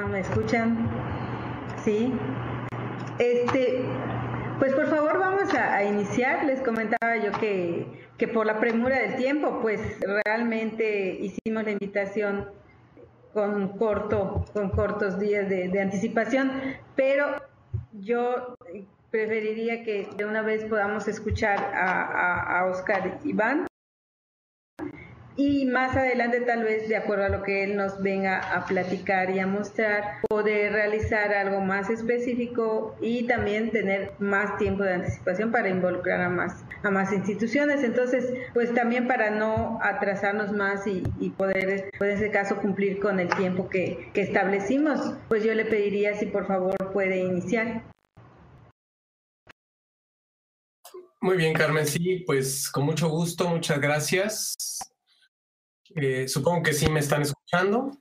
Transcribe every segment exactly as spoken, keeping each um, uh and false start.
Hola, ¿me escuchan? Sí. Este, pues por favor vamos a, a iniciar. Les comentaba yo que, que por la premura del tiempo, pues realmente hicimos la invitación con corto, con cortos días de, de anticipación, pero yo preferiría que de una vez podamos escuchar a, a, a Oscar Iván. Y más adelante, tal vez, de acuerdo a lo que él nos venga a platicar y a mostrar, poder realizar algo más específico y también tener más tiempo de anticipación para involucrar a más, a más instituciones. Entonces, pues también para no atrasarnos más y, y poder, pues, en ese caso, cumplir con el tiempo que, que establecimos, pues yo le pediría si por favor puede iniciar. Muy bien, Carmen, sí, pues con mucho gusto, muchas gracias. Eh, supongo que sí me están escuchando.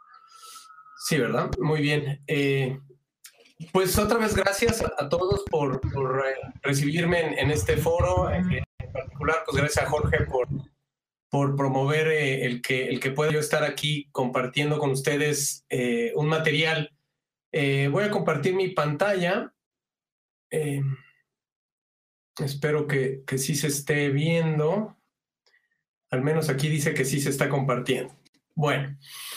Sí, ¿verdad? Muy bien. Eh, pues otra vez gracias a, a todos por, por eh, recibirme en, en este foro. Eh, en particular, pues gracias a Jorge por, por promover eh, el, que, el que pueda yo estar aquí compartiendo con ustedes eh, un material. Eh, voy a compartir mi pantalla. Eh, espero que, que sí se esté viendo. Al menos aquí dice que sí se está compartiendo. Bueno,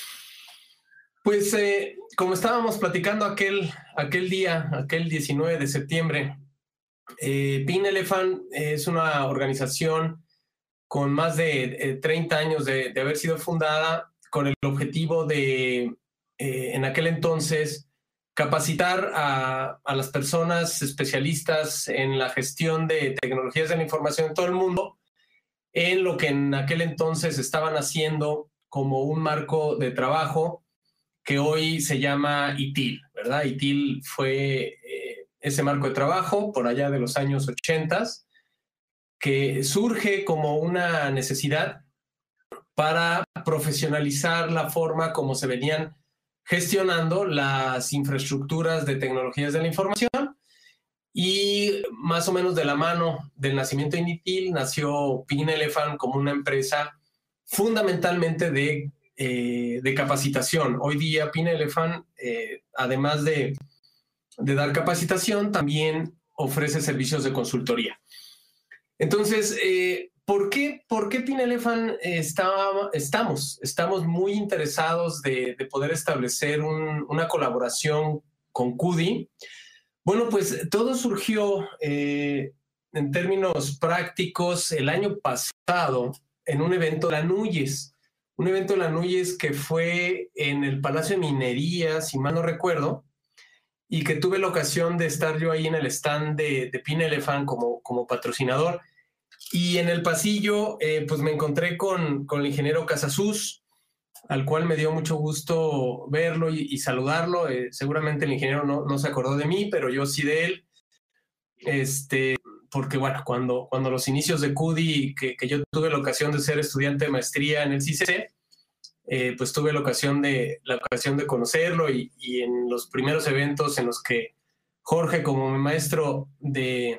pues eh, como estábamos platicando aquel, aquel día, aquel diecinueve de septiembre, eh, Pin Elephant es una organización con más de eh, treinta años de, de haber sido fundada con el objetivo de, eh, en aquel entonces, capacitar a, a las personas especialistas en la gestión de tecnologías de la información en todo el mundo, en lo que en aquel entonces estaban haciendo como un marco de trabajo que hoy se llama I T I L, ¿verdad? I T I L fue eh, ese marco de trabajo por allá de los años ochenta, que surge como una necesidad para profesionalizar la forma como se venían gestionando las infraestructuras de tecnologías de la información. Y más o menos de la mano del nacimiento de I T I L nació Pin Elephant como una empresa fundamentalmente de, eh, de capacitación. Hoy día Pin Elephant, eh, además de, de dar capacitación, también ofrece servicios de consultoría. Entonces, eh, ¿por qué, por qué Pin Elephant está, estamos? Estamos muy interesados de, de poder establecer un, una colaboración con Q D I. Bueno, pues todo surgió eh, en términos prácticos el año pasado en un evento de la Núñez, un evento de la Núñez que fue en el Palacio de Minería, si mal no recuerdo, y que tuve la ocasión de estar yo ahí en el stand de, de Pin Elephant como, como patrocinador. Y en el pasillo, eh, pues me encontré con, con el ingeniero Casasus, al cual me dio mucho gusto verlo y, y saludarlo. Eh, seguramente el ingeniero no, no se acordó de mí, pero yo sí de él. Este, porque bueno, cuando, cuando los inicios de Q D I, que, que yo tuve la ocasión de ser estudiante de maestría en el C I C C, eh, pues tuve la ocasión de, la ocasión de conocerlo y, y en los primeros eventos en los que Jorge, como mi maestro de,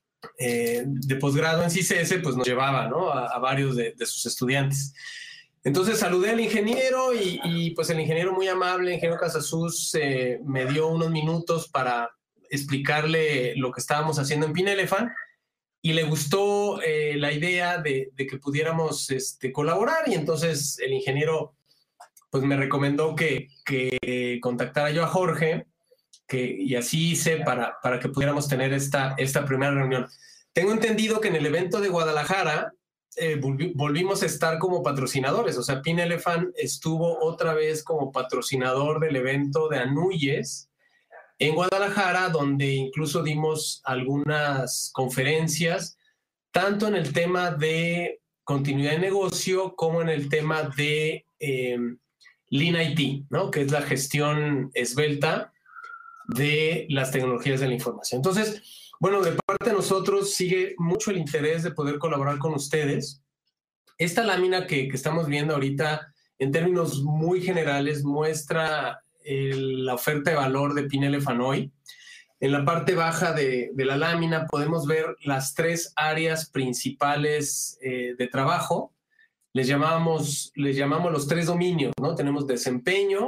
eh, de posgrado en C I C S, pues nos llevaba, ¿no?, a, a varios de, de sus estudiantes. Entonces saludé al ingeniero y, y pues el ingeniero muy amable, el ingeniero Casasus, eh, me dio unos minutos para explicarle lo que estábamos haciendo en Pin Elephant y le gustó eh, la idea de, de que pudiéramos este, colaborar, y entonces el ingeniero pues me recomendó que, que contactara yo a Jorge, que, y así hice para, para que pudiéramos tener esta, esta primera reunión. Tengo entendido que en el evento de Guadalajara eh, volvi, volvimos a estar como patrocinadores, o sea, Pin Elephant estuvo otra vez como patrocinador del evento de Anuyes en Guadalajara, donde incluso dimos algunas conferencias, tanto en el tema de continuidad de negocio como en el tema de eh, Lean I T, ¿no?, que es la gestión esbelta de las tecnologías de la información. Entonces, bueno, de parte de nosotros sigue mucho el interés de poder colaborar con ustedes. Esta lámina que, que estamos viendo ahorita, en términos muy generales, muestra el, la oferta de valor de Pin Elephant hoy. En la parte baja de, de la lámina podemos ver las tres áreas principales eh, de trabajo. Les llamamos, les llamamos los tres dominios, ¿no? Tenemos desempeño,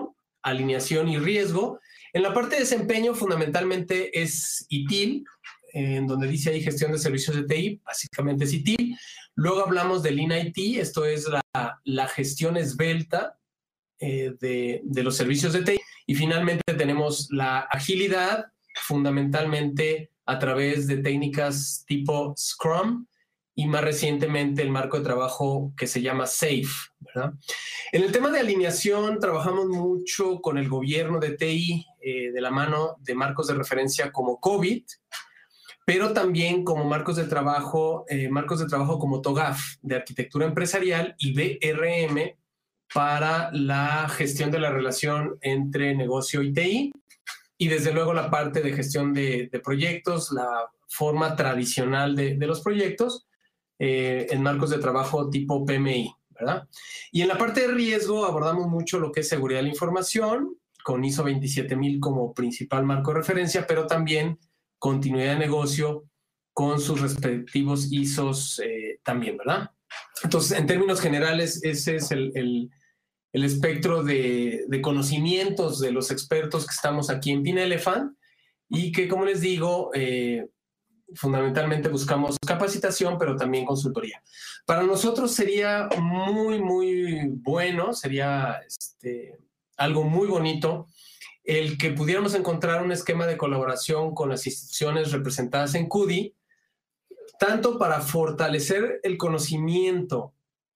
alineación y riesgo. En la parte de desempeño, fundamentalmente es I T I L, en donde dice ahí gestión de servicios de T I, básicamente es I T I L. Luego hablamos del Lean I T, esto es la, la gestión esbelta eh, de, de los servicios de T I. Y finalmente tenemos la agilidad, fundamentalmente a través de técnicas tipo Scrum y más recientemente el marco de trabajo que se llama SAFe, ¿verdad? En el tema de alineación trabajamos mucho con el gobierno de T I eh, de la mano de marcos de referencia como COVID, pero también como marcos de trabajo, eh, marcos de trabajo como TOGAF de arquitectura empresarial y B R M para la gestión de la relación entre negocio y T I, y desde luego la parte de gestión de, de proyectos, la forma tradicional de, de los proyectos eh, en marcos de trabajo tipo P M I, ¿verdad? Y en la parte de riesgo abordamos mucho lo que es seguridad de la información, con I S O veintisiete mil como principal marco de referencia, pero también continuidad de negocio con sus respectivos I S Os eh, también, ¿verdad? Entonces, en términos generales, ese es el, el, el espectro de, de conocimientos de los expertos que estamos aquí en Pin Elephant y que, como les digo, eh, fundamentalmente buscamos capacitación, pero también consultoría. Para nosotros sería muy, muy bueno, sería este, algo muy bonito el que pudiéramos encontrar un esquema de colaboración con las instituciones representadas en C U D I, tanto para fortalecer el conocimiento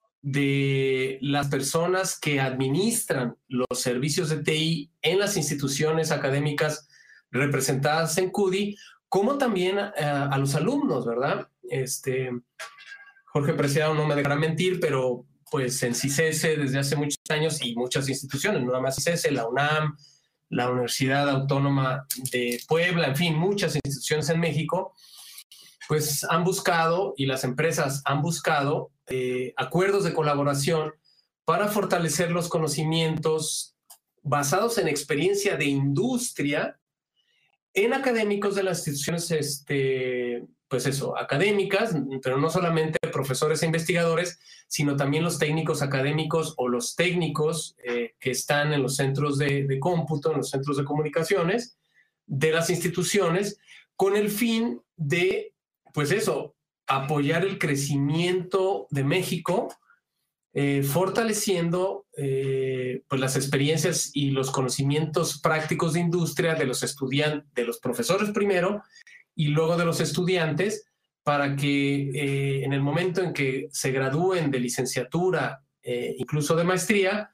de las personas que administran los servicios de T I en las instituciones académicas representadas en C U D I, como también a, a los alumnos, ¿verdad? Este, Jorge Preciado no me dejará mentir, pero pues en CICESE desde hace muchos años y muchas instituciones, no nada más CICESE, la UNAM, la Universidad Autónoma de Puebla, en fin, muchas instituciones en México, pues han buscado y las empresas han buscado eh, acuerdos de colaboración para fortalecer los conocimientos basados en experiencia de industria en académicos de las instituciones, este, pues eso, académicas, pero no solamente profesores e investigadores, sino también los técnicos académicos o los técnicos eh, que están en los centros de, de cómputo, en los centros de comunicaciones de las instituciones, con el fin de, pues eso, apoyar el crecimiento de México, eh, fortaleciendo eh, pues las experiencias y los conocimientos prácticos de industria de los estudiantes, de los profesores primero y luego de los estudiantes, para que eh, en el momento en que se gradúen de licenciatura, eh, incluso de maestría,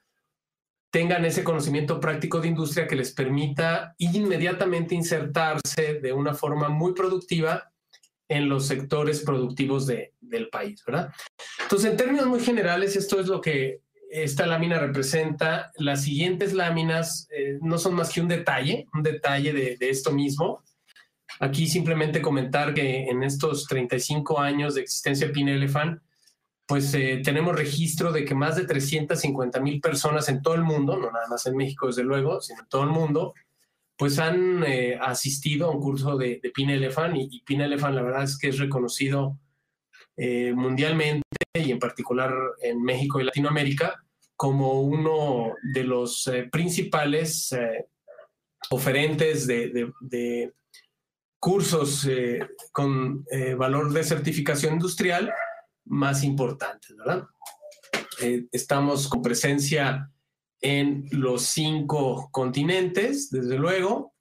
tengan ese conocimiento práctico de industria que les permita inmediatamente insertarse de una forma muy productiva en los sectores productivos de, del país, ¿verdad? Entonces, en términos muy generales, esto es lo que esta lámina representa. Las siguientes láminas eh, no son más que un detalle, un detalle de, de esto mismo. Aquí simplemente comentar que en estos treinta y cinco años de existencia de Pin Elephant, pues eh, tenemos registro de que más de trescientas cincuenta mil personas en todo el mundo, no nada más en México desde luego, sino en todo el mundo, pues han eh, asistido a un curso de, de Pin Elephant y, y Pin Elephant la verdad es que es reconocido eh, mundialmente y en particular en México y Latinoamérica como uno de los eh, principales eh, oferentes de, de, de cursos eh, con eh, valor de certificación industrial más importantes, ¿verdad? Eh, estamos con presencia en los cinco continentes, desde luego.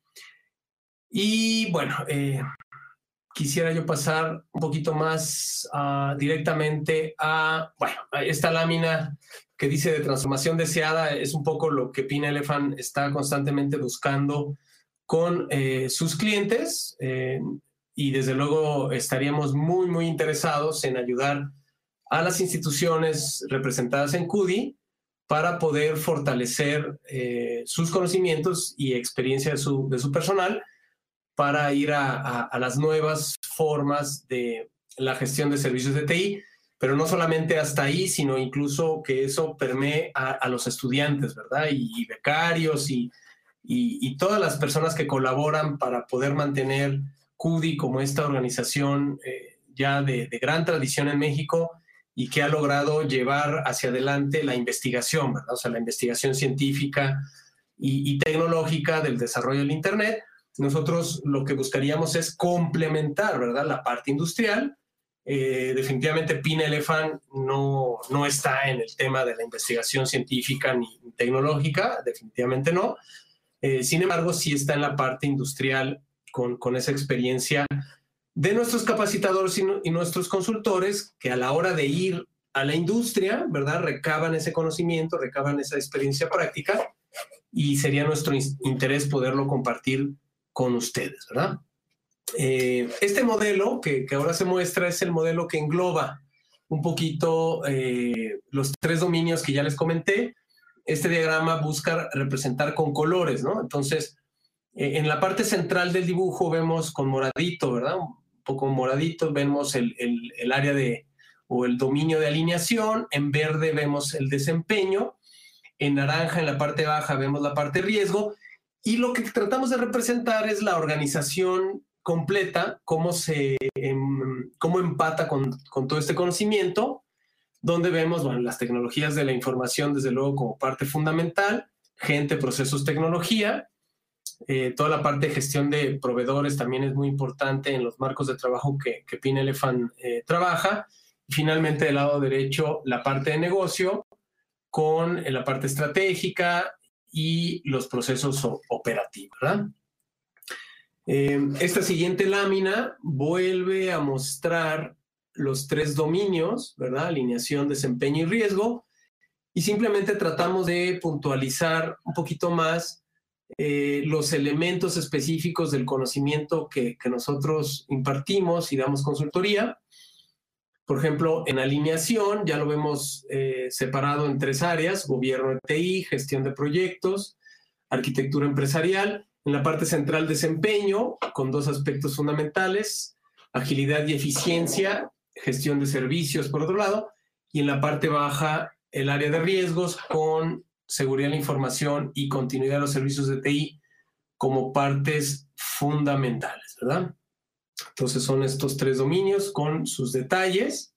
Y bueno, eh, quisiera yo pasar un poquito más uh, directamente a, bueno, a esta lámina que dice de transformación deseada. Es un poco lo que Pin Elephant está constantemente buscando con eh, sus clientes eh, y desde luego estaríamos muy, muy interesados en ayudar a las instituciones representadas en C U D I para poder fortalecer eh, sus conocimientos y experiencia de su, de su personal para ir a, a, a las nuevas formas de la gestión de servicios de T I, pero no solamente hasta ahí, sino incluso que eso permee a, a los estudiantes, ¿verdad? Y, y becarios y, y, y todas las personas que colaboran para poder mantener C U D I como esta organización eh, ya de, de gran tradición en México y que ha logrado llevar hacia adelante la investigación, ¿verdad? O sea, la investigación científica y, y tecnológica del desarrollo del Internet. Nosotros lo que buscaríamos es complementar, ¿verdad?, la parte industrial. Eh, definitivamente Pin-Elephant no, no está en el tema de la investigación científica ni tecnológica, definitivamente no. Eh, sin embargo, sí está en la parte industrial con, con esa experiencia de nuestros capacitadores y, y nuestros consultores, que a la hora de ir a la industria, ¿verdad?, recaban ese conocimiento, recaban esa experiencia práctica, y sería nuestro interés poderlo compartir con ustedes, ¿verdad? Eh, este modelo que, que ahora se muestra es el modelo que engloba un poquito eh, los tres dominios que ya les comenté. Este diagrama busca representar con colores, ¿no? Entonces, eh, en la parte central del dibujo vemos con moradito, ¿verdad? Un poco moradito, vemos el, el, el área de, o el dominio de alineación. En verde vemos el desempeño. En naranja, en la parte baja, vemos la parte riesgo. Y lo que tratamos de representar es la organización completa, cómo se em, cómo empata con, con todo este conocimiento, donde vemos, bueno, las tecnologías de la información, desde luego, como parte fundamental, gente, procesos, tecnología, eh, toda la parte de gestión de proveedores también es muy importante en los marcos de trabajo que, que Pin-Elephant eh, trabaja. Y finalmente, del lado derecho, la parte de negocio, con eh, la parte estratégica y los procesos operativos, ¿verdad? Eh, esta siguiente lámina vuelve a mostrar los tres dominios, ¿verdad? Alineación, desempeño y riesgo, y simplemente tratamos de puntualizar un poquito más eh, los elementos específicos del conocimiento que, que nosotros impartimos y damos consultoría. Por ejemplo, en alineación ya lo vemos eh, separado en tres áreas: gobierno de T I, gestión de proyectos, arquitectura empresarial. En la parte central, desempeño, con dos aspectos fundamentales: agilidad y eficiencia, gestión de servicios, por otro lado. Y en la parte baja, el área de riesgos, con seguridad de la información y continuidad de los servicios de T I como partes fundamentales, ¿verdad? Entonces son estos tres dominios con sus detalles.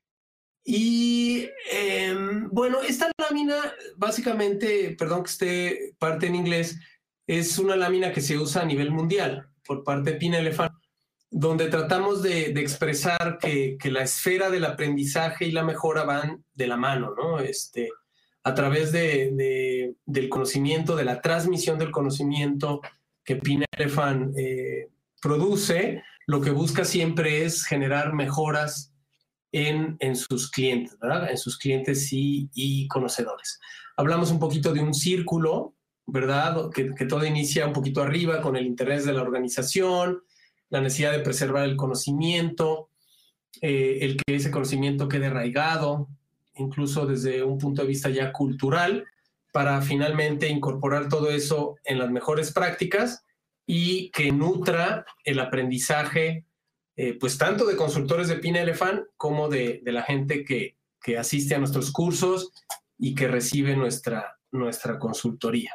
Y eh, bueno, esta lámina básicamente, perdón que esté parte en inglés, es una lámina que se usa a nivel mundial por parte de Pin-Elephant, donde tratamos de, de expresar que, que la esfera del aprendizaje y la mejora van de la mano, ¿no? Este, a través de, de, del conocimiento, de la transmisión del conocimiento que Pin-Elephant eh, produce, lo que busca siempre es generar mejoras en, en sus clientes, ¿verdad? En sus clientes y, y conocedores. Hablamos un poquito de un círculo, ¿verdad? Que, que todo inicia un poquito arriba con el interés de la organización, la necesidad de preservar el conocimiento, eh, el que ese conocimiento quede arraigado, incluso desde un punto de vista ya cultural, para finalmente incorporar todo eso en las mejores prácticas y que nutra el aprendizaje, eh, pues tanto de consultores de Pin-Elephant como de, de la gente que, que asiste a nuestros cursos y que recibe nuestra, nuestra consultoría.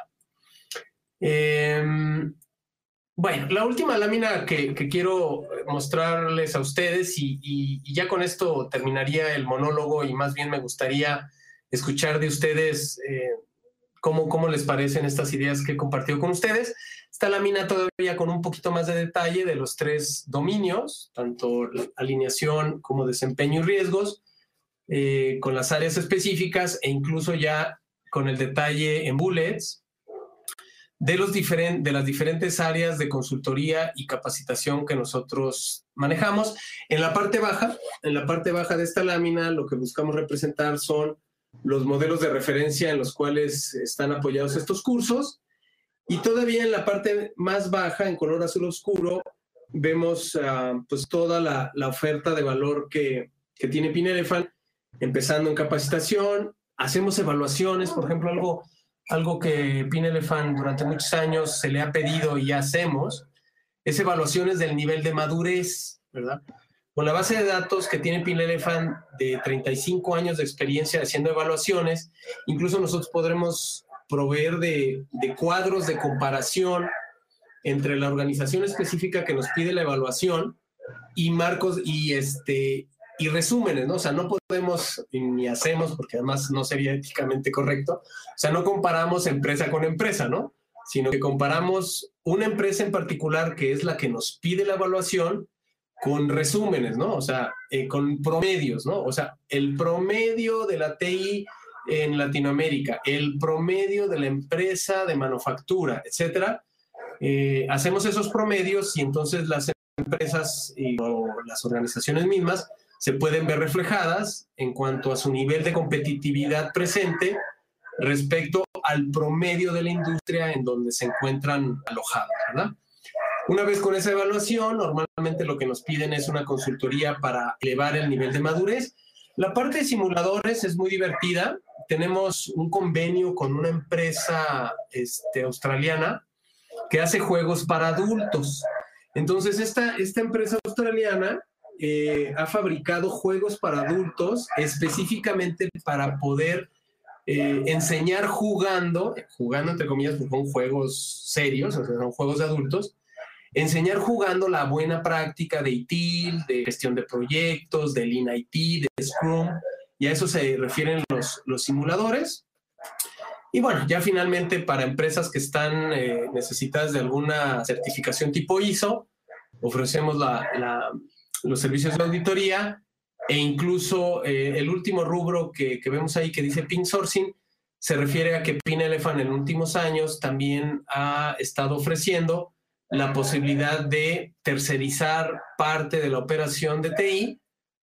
Eh, bueno, la última lámina que, que quiero mostrarles a ustedes, y, y, y ya con esto terminaría el monólogo, y más bien me gustaría escuchar de ustedes eh, cómo, cómo les parecen estas ideas que he compartido con ustedes. Esta lámina todavía con un poquito más de detalle de los tres dominios, tanto alineación como desempeño y riesgos, eh, con las áreas específicas e incluso ya con el detalle en bullets de, los diferen, de las diferentes áreas de consultoría y capacitación que nosotros manejamos. En la parte baja, en la parte baja de esta lámina, lo que buscamos representar son los modelos de referencia en los cuales están apoyados estos cursos. Y todavía en la parte más baja, en color azul oscuro, vemos uh, pues toda la, la oferta de valor que, que tiene Pin-Elephant, empezando en capacitación. Hacemos evaluaciones, por ejemplo, algo, algo que Pin-Elephant durante muchos años se le ha pedido y ya hacemos, es evaluaciones del nivel de madurez, ¿verdad? Con la base de datos que tiene Pin-Elephant de treinta y cinco años de experiencia haciendo evaluaciones, incluso nosotros podremos proveer de, de cuadros de comparación entre la organización específica que nos pide la evaluación y marcos y, este, y resúmenes, ¿no? O sea, no podemos ni hacemos, porque además no sería éticamente correcto, o sea, no comparamos empresa con empresa, ¿no? Sino que comparamos una empresa en particular que es la que nos pide la evaluación con resúmenes, ¿no? O sea, eh, con promedios, ¿no? O sea, el promedio de la T I en Latinoamérica, el promedio de la empresa de manufactura, etcétera. Eh, hacemos esos promedios y entonces las empresas y, o las organizaciones mismas se pueden ver reflejadas en cuanto a su nivel de competitividad presente respecto al promedio de la industria en donde se encuentran alojados, ¿verdad? Una vez con esa evaluación, normalmente lo que nos piden es una consultoría para elevar el nivel de madurez. La parte de simuladores es muy divertida. Tenemos un convenio con una empresa este, australiana que hace juegos para adultos. Entonces, esta, esta empresa australiana eh, ha fabricado juegos para adultos específicamente para poder eh, enseñar jugando, jugando entre comillas, porque son juegos serios, o sea, son juegos de adultos, enseñar jugando la buena práctica de I T I L, de gestión de proyectos, de Lean I T, de Scrum, y a eso se refieren los, los simuladores. Y bueno, ya finalmente para empresas que están eh, necesitadas de alguna certificación tipo I S O, ofrecemos la, la, los servicios de auditoría e incluso eh, el último rubro que, que vemos ahí que dice Pink Sourcing se refiere a que Pine Elephant en los últimos años también ha estado ofreciendo la posibilidad de tercerizar parte de la operación de T I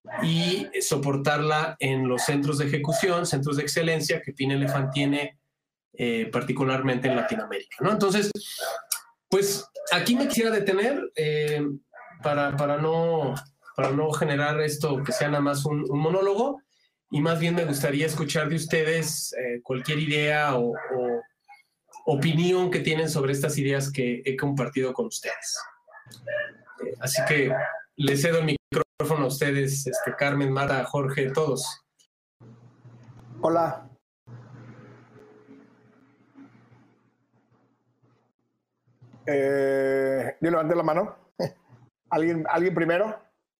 y soportarla en los centros de ejecución, centros de excelencia que Pine Elephant tiene eh, particularmente en Latinoamérica, ¿no? Entonces, pues aquí me quisiera detener eh, para, para, no, para no generar esto que sea nada más un, un monólogo, y más bien me gustaría escuchar de ustedes eh, cualquier idea o, o opinión que tienen sobre estas ideas que he compartido con ustedes. Eh, así que les cedo el micrófono a ustedes, este, Carmen, Mara, Jorge, todos. Hola. Eh, yo levanté la mano. ¿Alguien, ¿Alguien primero?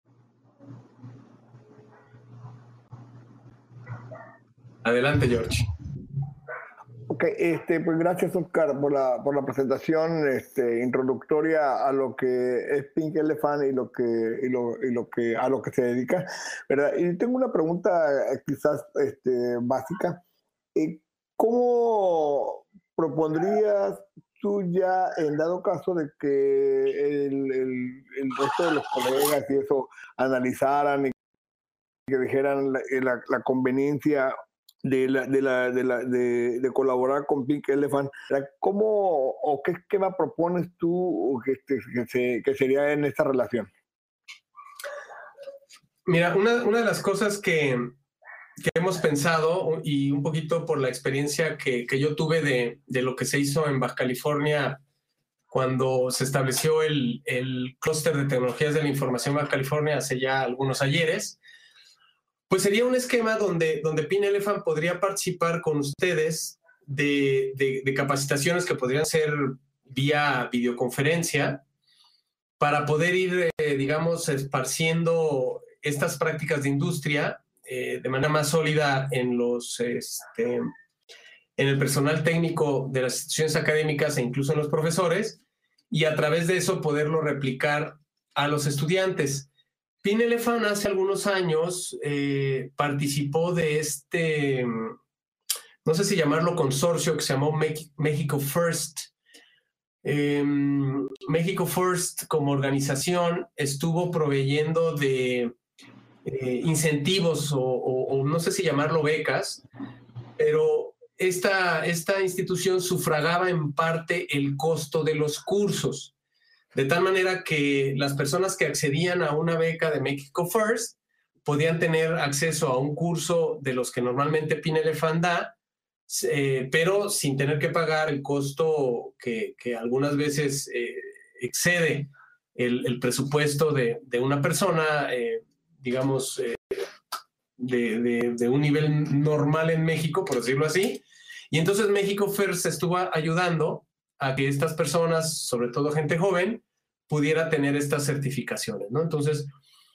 Adelante, George. Ok, este, pues gracias, Oscar, por la, por la presentación este, introductoria a lo que es Pink Elephant y, lo que, y, lo, y lo que, a lo que se dedica, ¿verdad? Y tengo una pregunta eh, quizás este, básica. Eh, ¿Cómo propondrías tú ya, en dado caso de que el, el, el resto de los colegas y eso analizaran y que dijeran la, la, la conveniencia de, la, de, la, de, la, de, de colaborar con Pink Elephant, ¿cómo o qué esquema propones tú que, que, se, que sería en esta relación? Mira, una, una de las cosas que, que hemos pensado, y un poquito por la experiencia que, que yo tuve de, de lo que se hizo en Baja California cuando se estableció el, el clúster de tecnologías de la información Baja California hace ya algunos ayeres, pues sería un esquema donde, donde Pine Elephant podría participar con ustedes de, de, de capacitaciones que podrían ser vía videoconferencia para poder ir, eh, digamos, esparciendo estas prácticas de industria eh, de manera más sólida en, los, este, en el personal técnico de las instituciones académicas e incluso en los profesores, y a través de eso poderlo replicar a los estudiantes. Pine Elephant hace algunos años eh, participó de este, no sé si llamarlo consorcio, que se llamó México First. Eh, México First como organización estuvo proveyendo de eh, incentivos o, o, o no sé si llamarlo becas, pero esta, esta institución sufragaba en parte el costo de los cursos. De tal manera que las personas que accedían a una beca de México First podían tener acceso a un curso de los que normalmente Pine Elephant da, eh, pero sin tener que pagar el costo que, que algunas veces eh, excede el, el presupuesto de, de una persona, eh, digamos, eh, de, de, de un nivel normal en México, por decirlo así. Y entonces México First estuvo ayudando a que estas personas, sobre todo gente joven, pudiera tener estas certificaciones, ¿no? Entonces,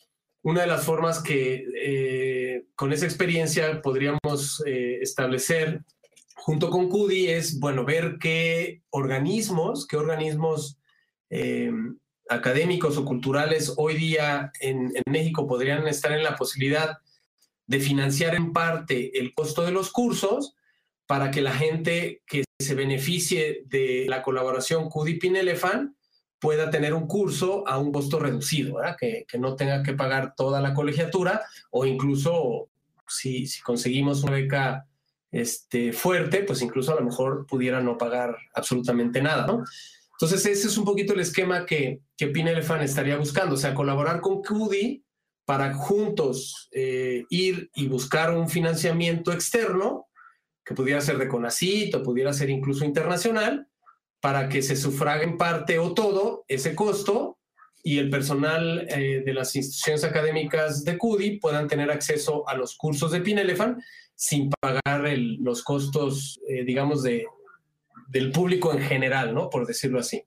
una de las formas que eh, con esa experiencia podríamos eh, establecer junto con C U D I es, bueno, ver qué organismos, qué organismos eh, académicos o culturales hoy día en, en México podrían estar en la posibilidad de financiar en parte el costo de los cursos para que la gente que se beneficie de la colaboración C U D I-PIN-ELEFAN pueda tener un curso a un costo reducido, ¿verdad? Que, que no tenga que pagar toda la colegiatura, o incluso si, si conseguimos una beca este, fuerte, pues incluso a lo mejor pudiera no pagar absolutamente nada, ¿no? Entonces ese es un poquito el esquema que, que PIN-ELEFAN estaría buscando, o sea, colaborar con C U D I para juntos eh, ir y buscar un financiamiento externo, que pudiera ser de CONACYT o pudiera ser incluso internacional, para que se sufrague en parte o todo ese costo y el personal eh, de las instituciones académicas de C U D I puedan tener acceso a los cursos de PIN-ELEFAN sin pagar el, los costos, eh, digamos, de, del público en general, ¿no? Por decirlo así.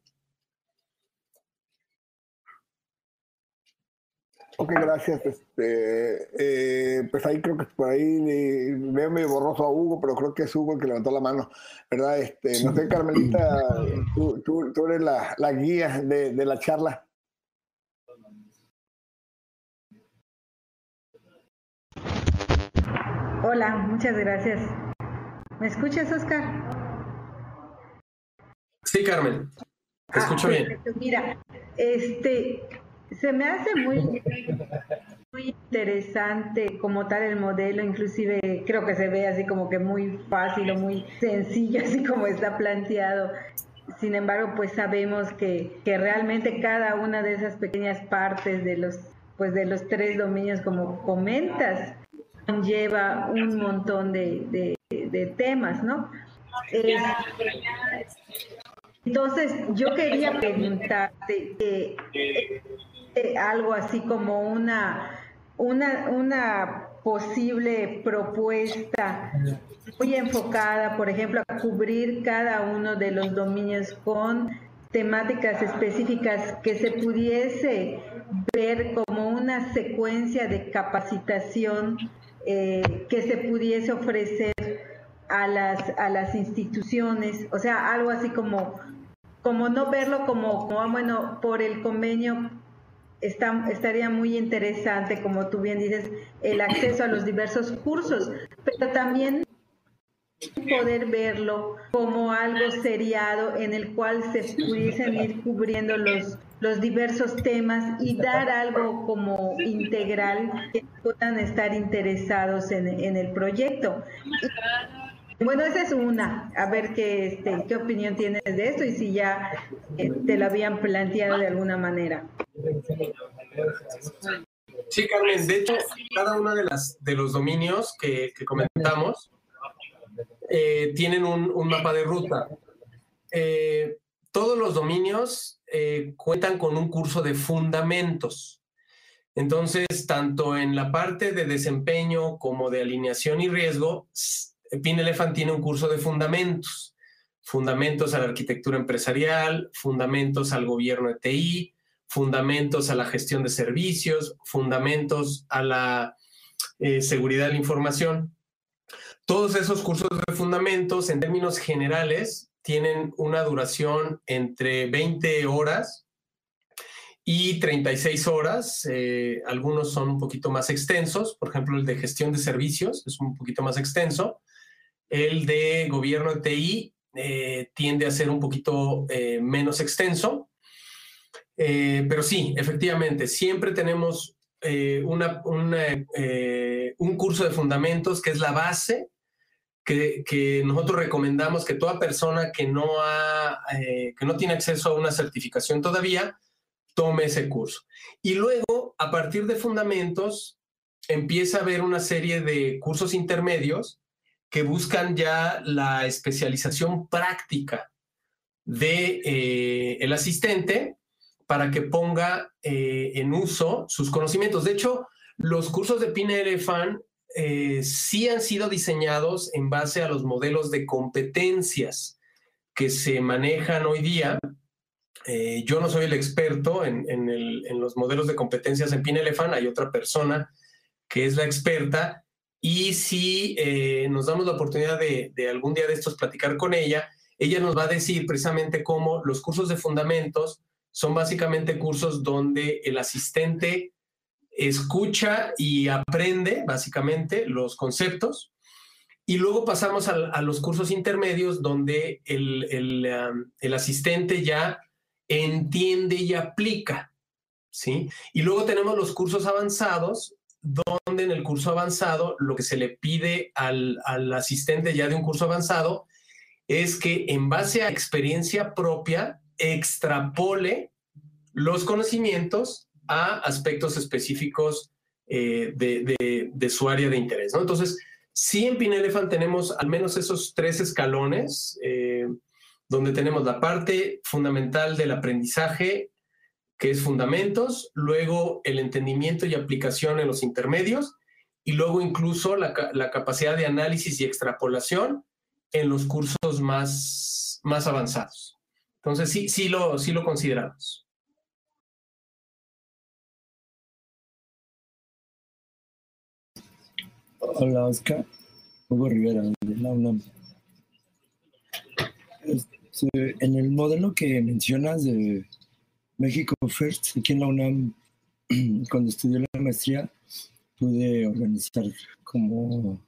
Ok, gracias. Este, eh, pues ahí creo que por ahí eh, veo medio borroso a Hugo, pero creo que es Hugo el que levantó la mano, ¿verdad? Este, no sé, Carmelita, tú, tú, tú eres la, la guía de, de la charla. Hola, muchas gracias. ¿Me escuchas, Oscar? Sí, Carmen, te ah, escucho perfecto. bien. Mira, este, se me hace muy, muy interesante como tal el modelo, inclusive creo que se ve así como que muy fácil o muy sencillo, así como está planteado. Sin embargo, pues sabemos que, que realmente cada una de esas pequeñas partes de los, pues de los tres dominios, como comentas, conlleva un montón de, de, de temas, ¿no? Es, entonces, yo quería preguntarte eh, eh, algo así como una, una, una posible propuesta muy enfocada, por ejemplo, a cubrir cada uno de los dominios con temáticas específicas que se pudiese ver como una secuencia de capacitación eh, que se pudiese ofrecer a las, a las instituciones, o sea, algo así como, como no verlo como, como bueno, por el convenio está, estaría muy interesante, como tú bien dices, el acceso a los diversos cursos, pero también poder verlo como algo seriado en el cual se pudiesen ir cubriendo los, los diversos temas y dar algo como integral que puedan estar interesados en, en el proyecto. Y, bueno, esa es una, a ver qué, este, qué opinión tienes de esto y si ya eh, te lo habían planteado de alguna manera. Sí, Carmen, de hecho, cada uno de, las, de los dominios que, que comentamos eh, tienen un, un mapa de ruta. Eh, todos los dominios eh, cuentan con un curso de fundamentos. Entonces, tanto en la parte de desempeño como de alineación y riesgo, PIN-ELEFAN tiene un curso de fundamentos. Fundamentos a la arquitectura empresarial, fundamentos al gobierno de T I, fundamentos a la gestión de servicios, fundamentos a la eh, seguridad de la información. Todos esos cursos de fundamentos, en términos generales, tienen una duración entre veinte horas y treinta y seis horas. Eh, algunos son un poquito más extensos. Por ejemplo, el de gestión de servicios es un poquito más extenso. El de gobierno de T I eh, tiende a ser un poquito eh, menos extenso. Eh, pero sí, efectivamente, siempre tenemos eh, una, una, eh, un curso de fundamentos que es la base que, que nosotros recomendamos que toda persona que no, ha, eh, que no tiene acceso a una certificación todavía tome ese curso. Y luego, a partir de fundamentos, empieza a haber una serie de cursos intermedios que buscan ya la especialización práctica de eh, el asistente para que ponga eh, en uso sus conocimientos. De hecho, los cursos de PIN-ELEFAN eh, sí han sido diseñados en base a los modelos de competencias que se manejan hoy día Eh, yo no soy el experto en, en, el, en los modelos de competencias en Pinelefant, hay otra persona que es la experta, y si eh, nos damos la oportunidad de, de algún día de estos platicar con ella, ella nos va a decir precisamente cómo los cursos de fundamentos son básicamente cursos donde el asistente escucha y aprende básicamente los conceptos, y luego pasamos a, a los cursos intermedios donde el, el, um, el asistente ya entiende y aplica, ¿sí? Y luego tenemos los cursos avanzados, donde en el curso avanzado lo que se le pide al, al asistente ya de un curso avanzado es que en base a experiencia propia extrapole los conocimientos a aspectos específicos eh, de, de, de su área de interés, ¿no? Entonces, sí, en Pinelefant tenemos al menos esos tres escalones, eh, donde tenemos la parte fundamental del aprendizaje, que es fundamentos, luego el entendimiento y aplicación en los intermedios, y luego incluso la, la capacidad de análisis y extrapolación en los cursos más, más avanzados. Entonces, sí, sí, lo, sí lo consideramos. Hola, Oscar. Hugo Rivera, de la UNAM. Este, en el modelo que mencionas de México First, aquí en la UNAM, cuando estudié la maestría, pude organizar como,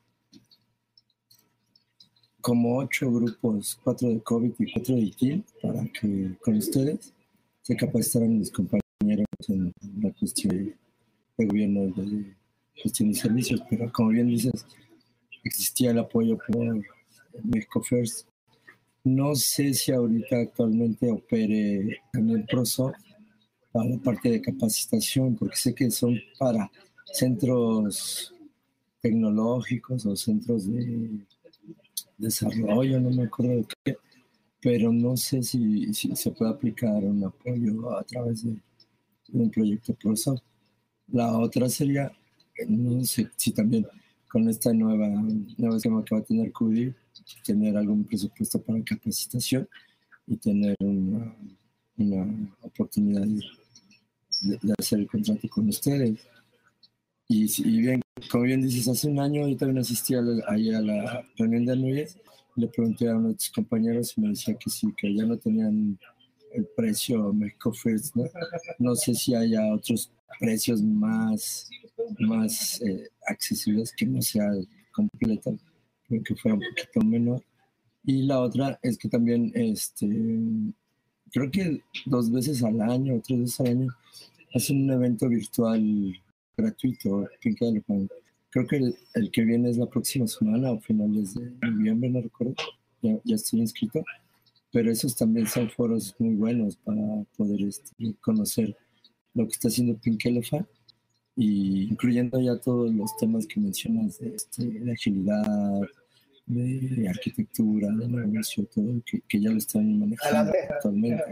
como ocho grupos, cuatro de COVID y cuatro de I T I L, para que con ustedes se capacitaran mis compañeros en la cuestión de, de gobierno, de gestión de servicios. Pero como bien dices, existía el apoyo por México First. No sé si ahorita actualmente opere también ProSoft para la parte de capacitación, porque sé que son para centros tecnológicos o centros de desarrollo, no me acuerdo de qué, pero no sé si, si se puede aplicar un apoyo a través de, de un proyecto ProSoft. La otra sería, no sé si también con esta nueva, nueva esquema que va a tener Q D I, tener algún presupuesto para capacitación y tener una, una oportunidad de, de hacer el contrato con ustedes. Y, y bien, como bien dices, hace un año yo también asistí a la, ahí a la reunión de Núñez, le pregunté a uno de tus compañeros y me decía que sí, que ya no tenían el precio México First, ¿no? No sé si haya otros precios más, más eh, accesibles, que no sea completo, pero que fuera un poquito menor. Y la otra es que también, este, creo que dos veces al año o tres veces al año hacen un evento virtual gratuito, Pink Elephant. Creo que el, el que viene es la próxima semana o finales de noviembre, no recuerdo, ya, ya estoy inscrito. Pero esos también son foros muy buenos para poder este, conocer lo que está haciendo Pink Elephant, y incluyendo ya todos los temas que mencionas de, este, de agilidad, de, de arquitectura, de negocio, todo, que, que ya lo están manejando actualmente,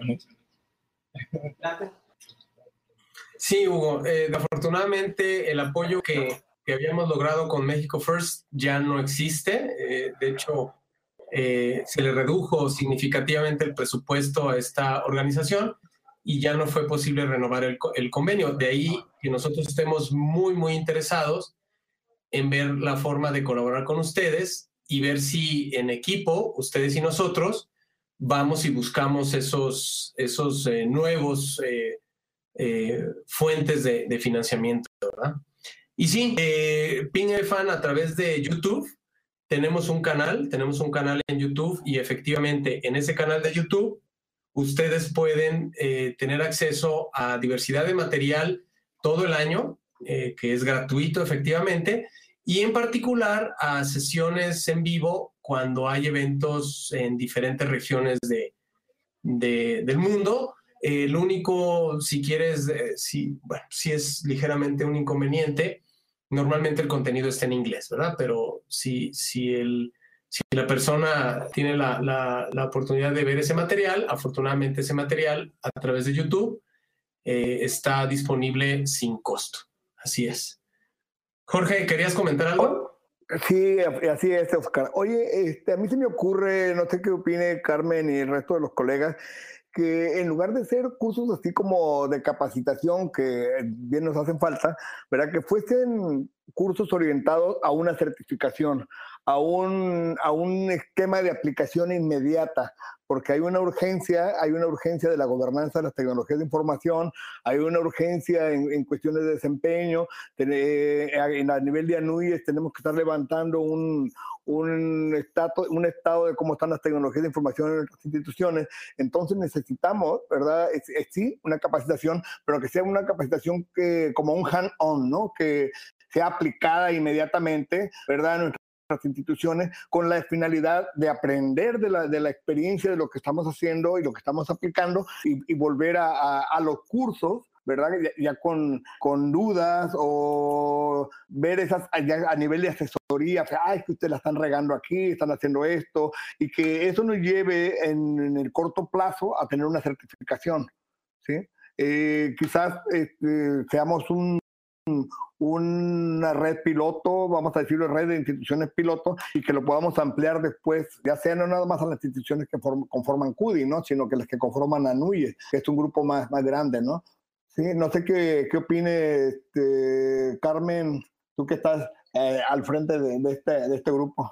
¿no? Sí, Hugo, eh, afortunadamente el apoyo que, que habíamos logrado con México First ya no existe. Eh, de hecho, eh, se le redujo significativamente el presupuesto a esta organización y ya no fue posible renovar el, el convenio. De ahí que nosotros estemos muy, muy interesados en ver la forma de colaborar con ustedes y ver si en equipo, ustedes y nosotros, vamos y buscamos esos, esos eh, nuevos eh, eh, fuentes de, de financiamiento, ¿verdad? Y sí, eh, Pink Elephant a través de YouTube, tenemos un canal, tenemos un canal en YouTube, y efectivamente en ese canal de YouTube ustedes pueden eh, tener acceso a diversidad de material todo el año, eh, que es gratuito efectivamente, y en particular a sesiones en vivo cuando hay eventos en diferentes regiones de, de, del mundo. Eh, el único, si quieres, eh, si, bueno, si es ligeramente un inconveniente, normalmente el contenido está en inglés, ¿verdad? Pero si, si, el, si la persona tiene la, la, la oportunidad de ver ese material, afortunadamente ese material a través de YouTube eh, está disponible sin costo. Así es. Jorge, ¿querías comentar algo? Sí, así es, Oscar. Oye, este, a mí se me ocurre, no sé qué opine Carmen y el resto de los colegas, que en lugar de ser cursos así como de capacitación, que bien nos hacen falta, ¿verdad? Que fuesen cursos orientados a una certificación, a un, a un esquema de aplicación inmediata, porque hay una urgencia, hay una urgencia de la gobernanza de las tecnologías de información, hay una urgencia en, en cuestiones de desempeño, eh, a nivel de ANUYES tenemos que estar levantando un, un, estato, un estado de cómo están las tecnologías de información en nuestras instituciones. Entonces necesitamos, ¿verdad? Es, es, sí, una capacitación, pero que sea una capacitación que, como un hand-on, ¿no? Que sea aplicada inmediatamente, ¿verdad? En nuestras instituciones, con la finalidad de aprender de la, de la experiencia de lo que estamos haciendo y lo que estamos aplicando y, y volver a, a, a los cursos, ¿verdad? Ya, ya con, con dudas o ver esas ya a nivel de asesoría, ah, es que ustedes la están regando aquí, están haciendo esto, y que eso nos lleve en, en el corto plazo a tener una certificación, ¿sí? Eh, quizás este, seamos un una red piloto, vamos a decirlo, red de instituciones piloto, y que lo podamos ampliar después, ya sea no nada más a las instituciones que form, conforman C U D I, ¿no? Sino que las que conforman ANUYES, que es un grupo más, más grande, ¿no? Sí, no sé qué, qué opine este, Carmen, tú que estás eh, al frente de, de, este, de este grupo.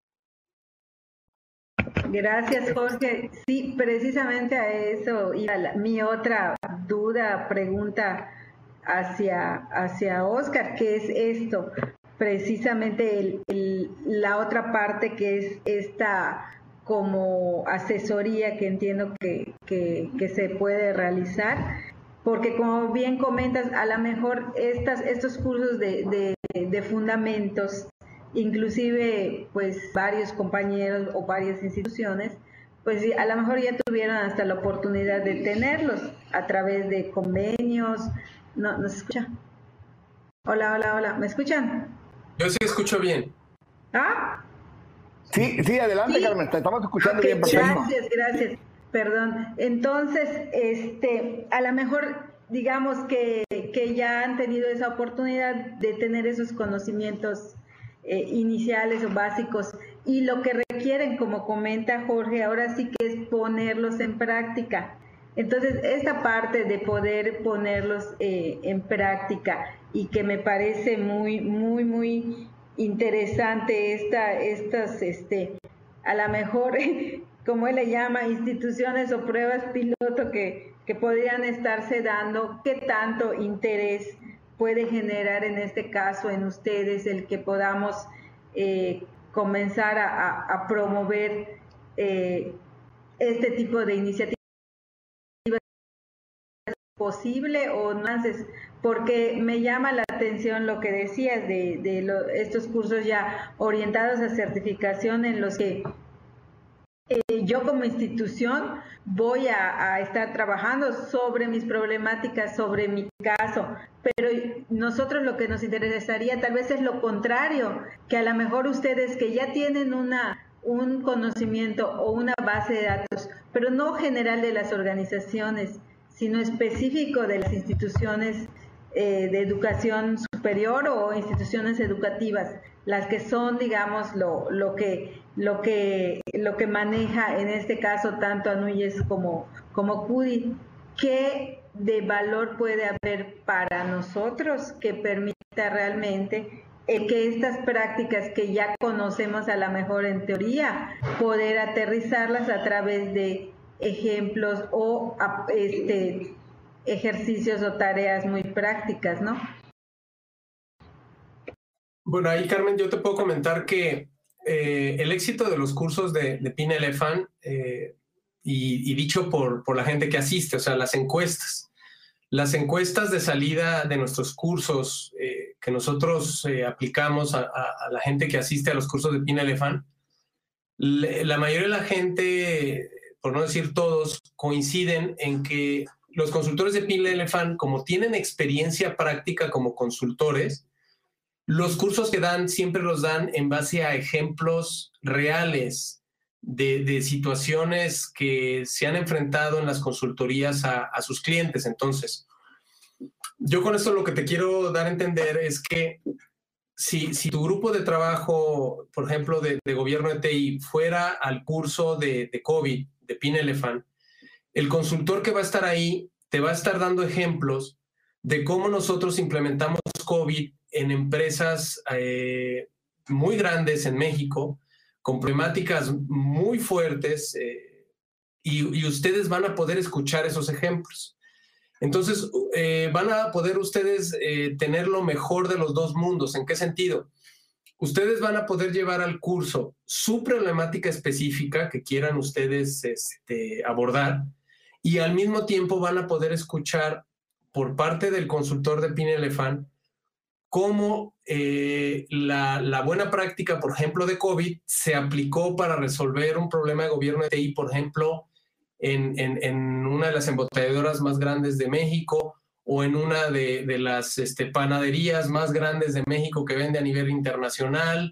Gracias, Jorge. Sí, precisamente a eso iba la, mi otra duda, pregunta hacia, hacia Oscar, que es esto, precisamente el, el, la otra parte que es esta como asesoría que entiendo que, que, que se puede realizar, porque como bien comentas, a lo mejor estas, estos cursos de, de, de fundamentos, inclusive pues varios compañeros o varias instituciones, pues a lo mejor ya tuvieron hasta la oportunidad de tenerlos a través de convenios. No, ¿no se escucha? Hola, hola, hola, ¿me escuchan? Yo sí escucho bien. ¿Ah? Sí, sí, adelante, sí. Carmen, te estamos escuchando okay, bien. Perfecto. Gracias, gracias, perdón. Entonces, este, a lo mejor, digamos que, que ya han tenido esa oportunidad de tener esos conocimientos eh, iniciales o básicos, y lo que requieren, como comenta Jorge, ahora sí que es ponerlos en práctica. Entonces, esta parte de poder ponerlos eh, en práctica, y que me parece muy, muy, muy interesante esta, estas, este, a lo mejor, como él le llama, instituciones o pruebas piloto que, que podrían estarse dando, qué tanto interés puede generar en este caso en ustedes el que podamos eh, comenzar a, a, a promover eh, este tipo de iniciativas. Posible o no haces, porque me llama la atención lo que decías de, de lo, estos cursos ya orientados a certificación, en los que eh, yo como institución voy a, a estar trabajando sobre mis problemáticas, sobre mi caso, pero nosotros lo que nos interesaría tal vez es lo contrario, que a lo mejor ustedes que ya tienen una un conocimiento o una base de datos, pero no general de las organizaciones, sino específico de las instituciones eh, de educación superior o instituciones educativas, las que son, digamos, lo, lo que lo que lo que maneja en este caso tanto ANUYES como, como C U D I. ¿Qué de valor puede haber para nosotros que permita realmente eh, que estas prácticas que ya conocemos a lo mejor en teoría, poder aterrizarlas a través de ejemplos o este, ejercicios o tareas muy prácticas, ¿no? Bueno, ahí, Carmen, yo te puedo comentar que eh, el éxito de los cursos de, de PIN-Elefant, eh, y, y dicho por, por la gente que asiste, o sea, las encuestas, las encuestas de salida de nuestros cursos eh, que nosotros eh, aplicamos a, a, a la gente que asiste a los cursos de PIN-Elefant, la mayoría de la gente, por no decir todos, coinciden en que los consultores de PIN-Elefant, como tienen experiencia práctica como consultores, los cursos que dan siempre los dan en base a ejemplos reales de, de situaciones que se han enfrentado en las consultorías a, a sus clientes. Entonces, yo con esto lo que te quiero dar a entender es que Si, si tu grupo de trabajo, por ejemplo, de, de gobierno de T I, fuera al curso de, de COVID, de PIN-Elefant, el consultor que va a estar ahí te va a estar dando ejemplos de cómo nosotros implementamos COVID en empresas eh, muy grandes en México, con problemáticas muy fuertes, eh, y, y ustedes van a poder escuchar esos ejemplos. Entonces, eh, van a poder ustedes eh, tener lo mejor de los dos mundos. ¿En qué sentido? Ustedes van a poder llevar al curso su problemática específica que quieran ustedes este, abordar, y al mismo tiempo van a poder escuchar por parte del consultor de Pinelefan cómo eh, la, la buena práctica, por ejemplo, de COVID se aplicó para resolver un problema de gobierno de T I, por ejemplo, en, en, en una de las embotelladoras más grandes de México, o en una de, de las este, panaderías más grandes de México que vende a nivel internacional,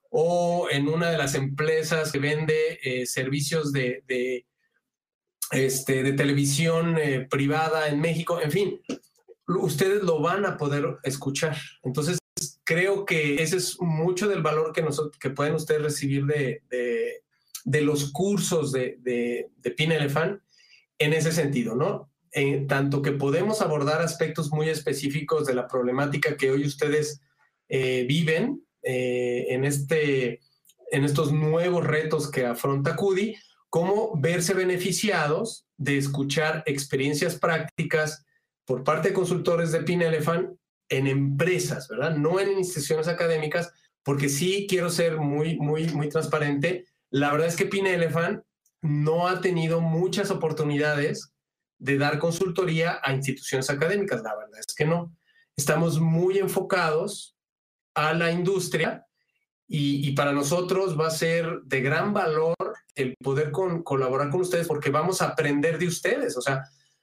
o en una de las empresas que vende eh, servicios de, de, este, de televisión eh, privada en México. En fin, ustedes lo van a poder escuchar. Entonces, creo que ese es mucho del valor que, nosotros, que pueden ustedes recibir de, de, de los cursos de, de, de Pinelefan en ese sentido, ¿no? Eh, tanto que podemos abordar aspectos muy específicos de la problemática que hoy ustedes eh, viven eh, en, este, en estos nuevos retos que afronta CUDI, como verse beneficiados de escuchar experiencias prácticas por parte de consultores de Pinelefan en empresas, ¿verdad? No en instituciones académicas, porque sí quiero ser muy, muy, muy transparente. La verdad es que Pinelefan no ha tenido muchas oportunidades de dar consultoría a instituciones académicas. La verdad es que no. Estamos muy enfocados a la industria, y, y para nosotros va a ser de gran valor el poder con, colaborar con ustedes, porque vamos a aprender de ustedes. O sea,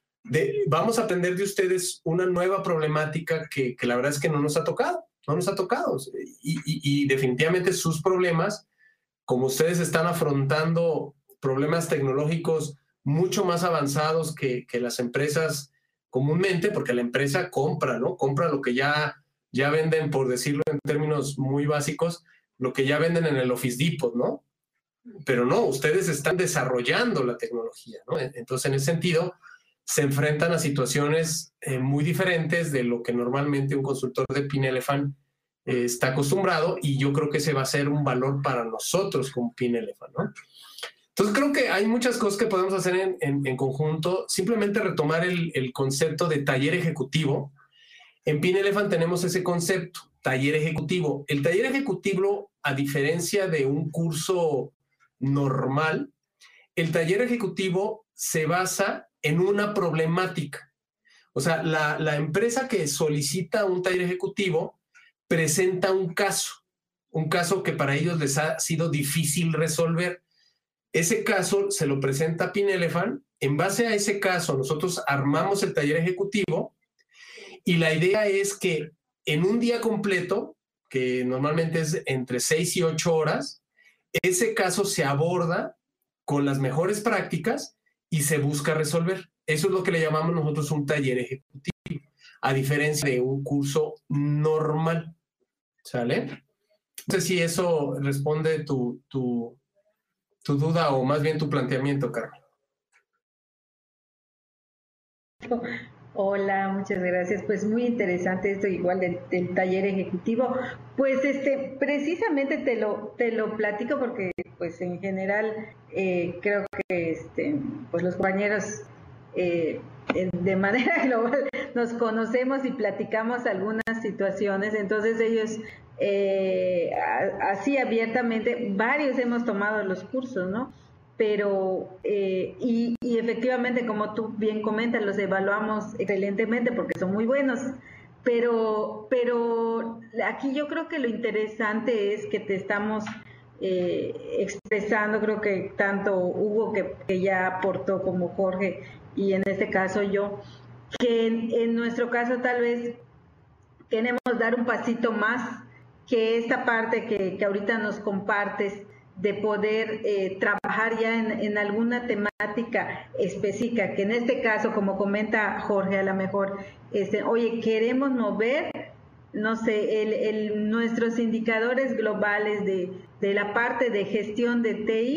de, vamos a aprender de ustedes una nueva problemática que, que la verdad es que no nos ha tocado, no nos ha tocado. Y, y, y definitivamente sus problemas, como ustedes están afrontando problemas tecnológicos mucho más avanzados que, que las empresas comúnmente, porque la empresa compra, ¿no? Compra lo que ya, ya venden, por decirlo en términos muy básicos, lo que ya venden en el Office Depot, ¿no? Pero no, ustedes están desarrollando la tecnología, ¿no? Entonces, en ese sentido, se enfrentan a situaciones eh, muy diferentes de lo que normalmente un consultor de Pinelefan eh, está acostumbrado, y yo creo que ese va a ser un valor para nosotros como Pinelefan, ¿no? Entonces, creo que hay muchas cosas que podemos hacer en, en, en conjunto. Simplemente retomar el, el concepto de taller ejecutivo. En Pinelefan tenemos ese concepto, taller ejecutivo. El taller ejecutivo, a diferencia de un curso normal, el taller ejecutivo se basa en una problemática. O sea, la, la empresa que solicita un taller ejecutivo presenta un caso, un caso que para ellos les ha sido difícil resolver. Ese caso se lo presenta a Pinelefan. En base a ese caso, nosotros armamos el taller ejecutivo, y la idea es que en un día completo, que normalmente es entre seis y ocho horas, ese caso se aborda con las mejores prácticas y se busca resolver. Eso es lo que le llamamos nosotros un taller ejecutivo, a diferencia de un curso normal. ¿Sale? No sé si eso responde tu, tu, tu duda, o más bien tu planteamiento, Carmen. Hola, muchas gracias. Pues muy interesante esto, igual del, del taller ejecutivo. Pues este, precisamente te lo, te lo platico porque, pues en general, eh, creo que este, pues los compañeros eh, de manera global nos conocemos y platicamos algunas situaciones. Entonces ellos, eh, así abiertamente, varios hemos tomado los cursos, ¿no? Pero, eh, y, y efectivamente, como tú bien comentas, los evaluamos excelentemente porque son muy buenos, pero, pero aquí yo creo que lo interesante es que te estamos eh, expresando, creo que tanto Hugo, que, que ya aportó, como Jorge, y en este caso yo, que en, en nuestro caso tal vez queremos dar un pasito más, que esta parte que, que ahorita nos compartes, de poder eh, trabajar ya en, en alguna temática específica, que en este caso, como comenta Jorge, a lo mejor, este, oye, queremos mover, no sé, el, el, nuestros indicadores globales de, de la parte de gestión de T I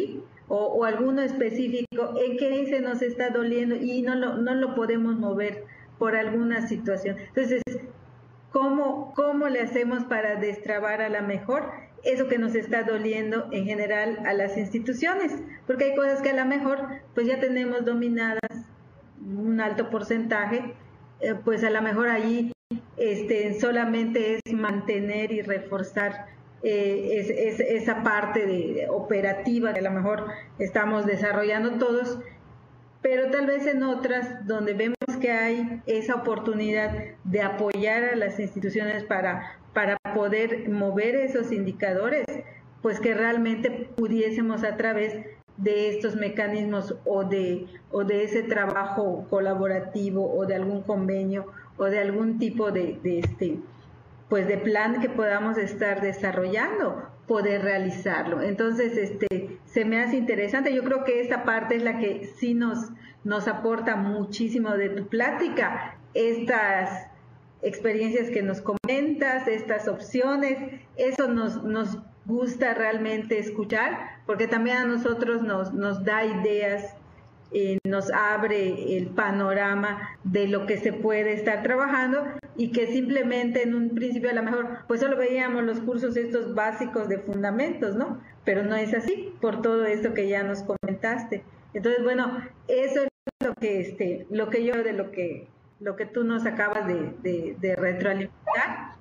o, o alguno específico en que se nos está doliendo y no lo, no lo podemos mover por alguna situación. Entonces, ¿cómo, cómo le hacemos para destrabar a la mejor eso que nos está doliendo en general a las instituciones? Porque hay cosas que a lo mejor pues ya tenemos dominadas, un alto porcentaje, eh, pues a lo mejor allí este, solamente es mantener y reforzar eh, es, es, esa parte de, operativa que a lo mejor estamos desarrollando todos, pero tal vez en otras donde vemos que hay esa oportunidad de apoyar a las instituciones para, para poder mover esos indicadores, pues que realmente pudiésemos a través de estos mecanismos o de, o de ese trabajo colaborativo o de algún convenio o de algún tipo de, de este pues de plan que podamos estar desarrollando, poder realizarlo. Entonces, este, se me hace interesante. Yo creo que esta parte es la que sí nos, nos aporta muchísimo de tu plática, estas experiencias que nos comentas, estas opciones, eso nos, nos gusta realmente escuchar, porque también a nosotros nos, nos da ideas, eh, nos abre el panorama de lo que se puede estar trabajando y que simplemente en un principio a lo mejor pues solo veíamos los cursos estos básicos de fundamentos, ¿no? Pero no es así por todo esto que ya nos comentaste. Entonces, bueno, eso es lo que este, lo que yo de lo que lo que tú nos acabas de, de, de retroalimentar.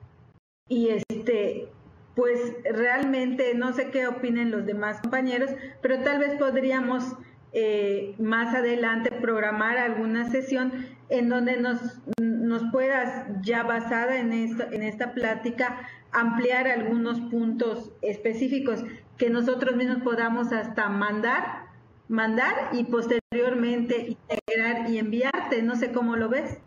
Y este pues realmente no sé qué opinen los demás compañeros, pero tal vez podríamos eh, más adelante programar alguna sesión en donde nos, nos puedas, ya basada en, esto, en esta plática, ampliar algunos puntos específicos que nosotros mismos podamos hasta mandar, mandar y posteriormente integrar y enviarte. No sé cómo lo ves.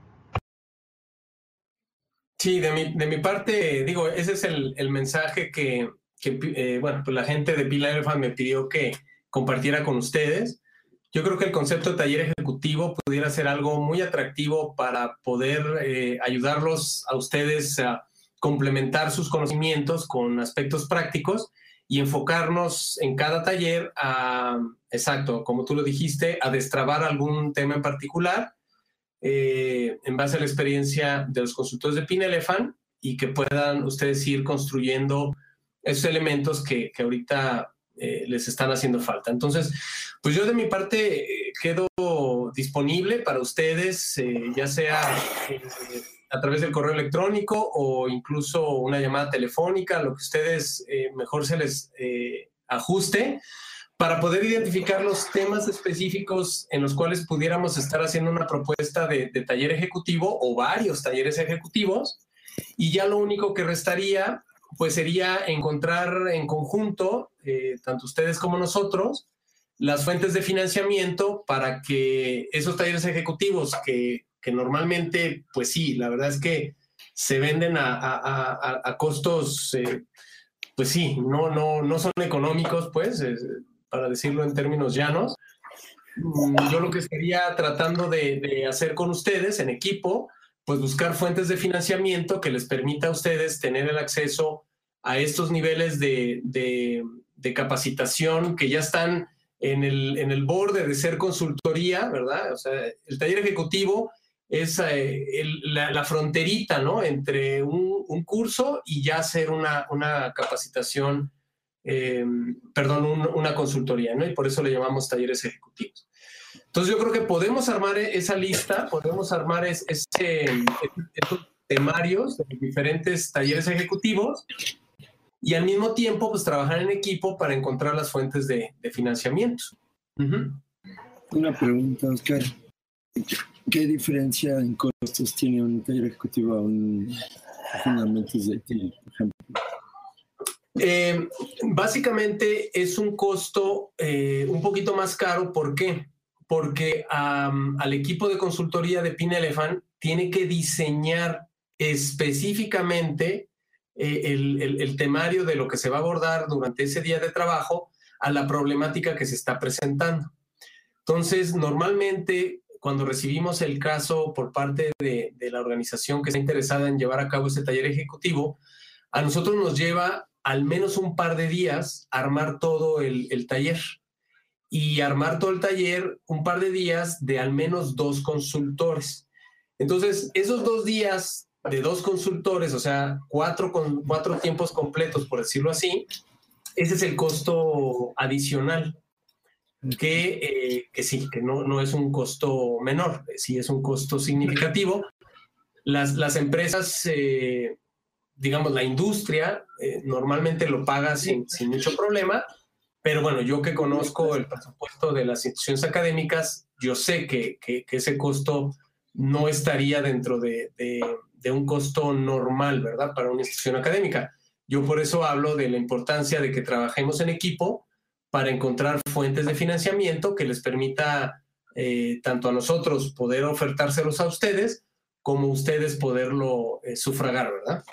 Sí, de mi, de mi parte, digo, ese es el, el mensaje que, que eh, bueno, pues la gente de Pin Elephant me pidió que compartiera con ustedes. Yo creo que el concepto de taller ejecutivo pudiera ser algo muy atractivo para poder eh, ayudarlos a ustedes a complementar sus conocimientos con aspectos prácticos y enfocarnos en cada taller a, exacto, como tú lo dijiste, a destrabar algún tema en particular eh, en base a la experiencia de los consultores de Pin Elephant y que puedan ustedes ir construyendo esos elementos que, que ahorita eh, les están haciendo falta. Entonces, pues yo de mi parte eh, quedo disponible para ustedes, eh, ya sea eh, a través del correo electrónico o incluso una llamada telefónica, lo que ustedes eh, mejor se les eh, ajuste, para poder identificar los temas específicos en los cuales pudiéramos estar haciendo una propuesta de, de taller ejecutivo o varios talleres ejecutivos. Y ya lo único que restaría, pues sería encontrar en conjunto, eh, tanto ustedes como nosotros, las fuentes de financiamiento para que esos talleres ejecutivos que, que normalmente, pues sí, la verdad es que se venden a, a, a, a costos, eh, pues sí, no, no, no son económicos, pues, eh, para decirlo en términos llanos. Yo lo que estaría tratando de, de hacer con ustedes en equipo, pues buscar fuentes de financiamiento que les permita a ustedes tener el acceso a estos niveles de, de, de capacitación que ya están en el, en el borde de ser consultoría, ¿verdad? O sea, el taller ejecutivo es eh, el, la, la fronterita, ¿no? Entre un, un curso y ya hacer una, una capacitación, eh, perdón, un, una consultoría, ¿no? Y por eso le llamamos talleres ejecutivos. Entonces yo creo que podemos armar esa lista, podemos armar ese, ese, esos temarios de diferentes talleres ejecutivos y al mismo tiempo pues trabajar en equipo para encontrar las fuentes de, de financiamiento. Uh-huh. Una pregunta, Oscar. ¿Qué diferencia en costos tiene un taller ejecutivo a un fundamentos de I T, por ejemplo? Eh, básicamente es un costo eh, un poquito más caro. ¿Por qué? Porque um, al equipo de consultoría de Pin Elephant tiene que diseñar específicamente eh, el, el, el temario de lo que se va a abordar durante ese día de trabajo a la problemática que se está presentando. Entonces, normalmente, cuando recibimos el caso por parte de, de la organización que está interesada en llevar a cabo ese taller ejecutivo, a nosotros nos lleva al menos un par de días armar todo el, el taller. y armar todo el taller un par de días de al menos dos consultores. Entonces, esos dos días de dos consultores, o sea, cuatro, con, cuatro tiempos completos, por decirlo así, ese es el costo adicional, que, eh, que sí, que no, no es un costo menor, sí es un costo significativo. Las, las empresas, eh, digamos, la industria, eh, normalmente lo paga sin, sin mucho problema, pero bueno, yo que conozco el presupuesto de las instituciones académicas, yo sé que, que, que ese costo no estaría dentro de, de, de un costo normal, ¿verdad?, para una institución académica. Yo por eso hablo de la importancia de que trabajemos en equipo para encontrar fuentes de financiamiento que les permita eh, tanto a nosotros poder ofertárselos a ustedes, como ustedes poderlo eh, sufragar, ¿verdad?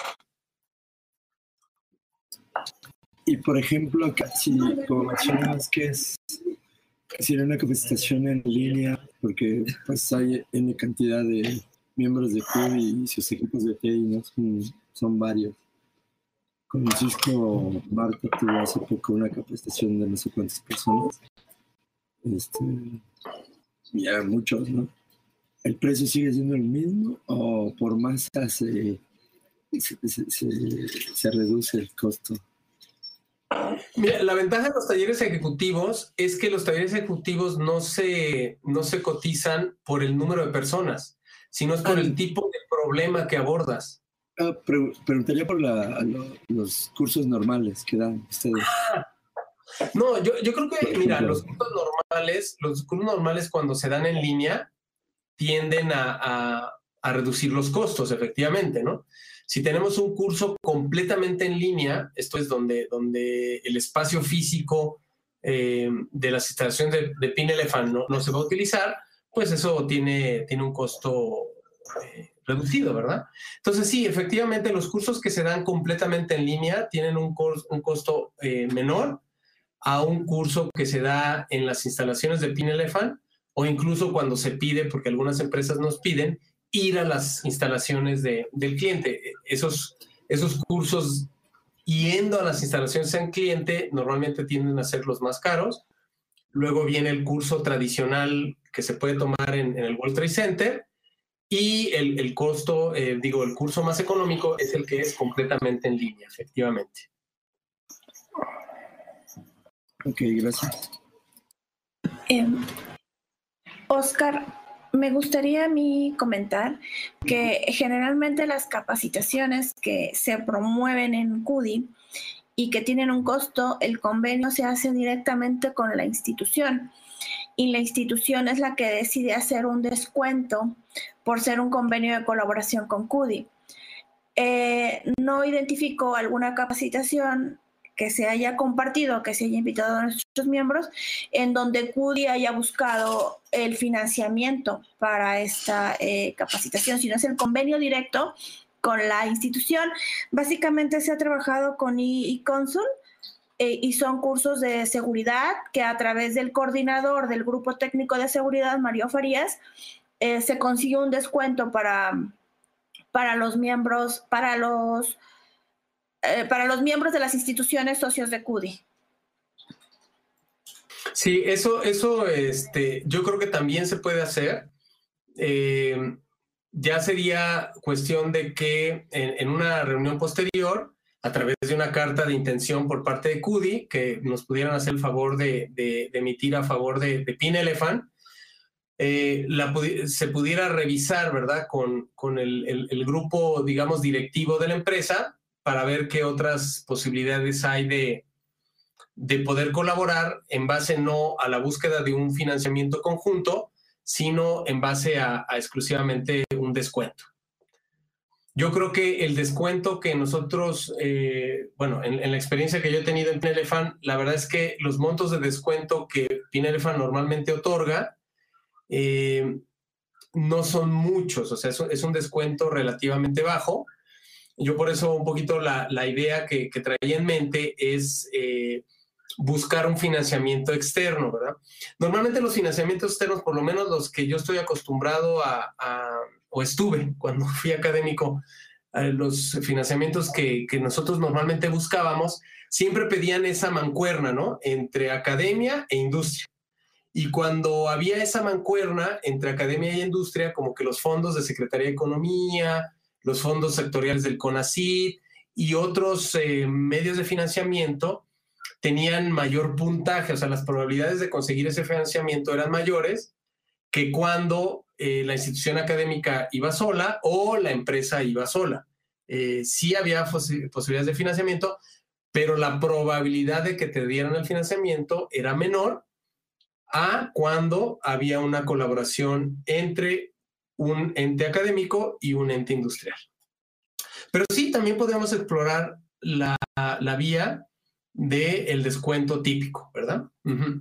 Y por ejemplo, si, como mencionas que es si era una capacitación en línea, porque pues hay N cantidad de miembros de C U D I y sus equipos de T I, ¿no? Son, son varios. Con Cisco, Marta tuvo hace poco una capacitación de no sé cuántas personas. Este, ya muchos, ¿no? ¿El precio sigue siendo el mismo o por masa se, se, se, se, se reduce el costo? Mira, la ventaja de los talleres ejecutivos es que los talleres ejecutivos no se, no se cotizan por el número de personas, sino es por ah, el tipo de problema que abordas. Ah, pre preguntaría por la, lo, los cursos normales que dan ustedes. Ah, no, yo, yo creo que, mira, los cursos normales, los cursos normales cuando se dan en línea tienden a, a, a reducir los costos, efectivamente, ¿no? Si tenemos un curso completamente en línea, esto es donde, donde el espacio físico eh, de las instalaciones de, de Pin-Elefant no, no se va a utilizar, pues eso tiene, tiene un costo eh, reducido, ¿verdad? Entonces sí, efectivamente los cursos que se dan completamente en línea tienen un, un costo eh, menor a un curso que se da en las instalaciones de Pin-Elefant, o incluso cuando se pide, porque algunas empresas nos piden, ir a las instalaciones de, del cliente. Esos, esos cursos yendo a las instalaciones del cliente normalmente tienden a ser los más caros. Luego viene el curso tradicional que se puede tomar en, en el World Trade Center, y el, el costo, eh, digo, el curso más económico es el que es completamente en línea, efectivamente. Ok, gracias. Eh, Oscar, me gustaría a mí comentar que generalmente las capacitaciones que se promueven en C U D I y que tienen un costo, el convenio se hace directamente con la institución y la institución es la que decide hacer un descuento por ser un convenio de colaboración con C U D I. Eh, no identifico alguna capacitación que se haya compartido, que se haya invitado a nuestros miembros, en donde C U D I haya buscado el financiamiento para esta eh, capacitación, sino es el convenio directo con la institución. Básicamente se ha trabajado con eConsul eh, y son cursos de seguridad que a través del coordinador del Grupo Técnico de Seguridad, Mario Farías, eh, se consiguió un descuento para, para los miembros, para los Eh, para los miembros de las instituciones socios de C U D I. Sí, eso, eso este, yo creo que también se puede hacer. Eh, ya sería cuestión de que en, en una reunión posterior, a través de una carta de intención por parte de C U D I, que nos pudieran hacer el favor de, de, de emitir a favor de, de Pin-Elefant, eh, la, se pudiera revisar, ¿verdad?, con, con el, el, el grupo, digamos, directivo de la empresa, para ver qué otras posibilidades hay de, de poder colaborar en base no a la búsqueda de un financiamiento conjunto, sino en base a, a exclusivamente un descuento. Yo creo que el descuento que nosotros, eh, bueno, en, en la experiencia que yo he tenido en Pin-Elefant, la verdad es que los montos de descuento que Pin-Elefant normalmente otorga eh, no son muchos, o sea, es, es un descuento relativamente bajo. Yo por eso un poquito la, la idea que, que traía en mente es eh, buscar un financiamiento externo, ¿verdad? Normalmente los financiamientos externos, por lo menos los que yo estoy acostumbrado a, a o estuve cuando fui académico, eh, los financiamientos que, que nosotros normalmente buscábamos, siempre pedían esa mancuerna, ¿no?, entre academia e industria. Y cuando había esa mancuerna entre academia y industria, como que los fondos de Secretaría de Economía, los fondos sectoriales del CONACYT y otros eh, medios de financiamiento tenían mayor puntaje, o sea, las probabilidades de conseguir ese financiamiento eran mayores que cuando eh, la institución académica iba sola o la empresa iba sola. Eh, sí había pos posibilidades de financiamiento, pero la probabilidad de que te dieran el financiamiento era menor a cuando había una colaboración entre un ente académico y un ente industrial. Pero sí, también podemos explorar la, la vía del descuento típico, ¿verdad? Uh-huh.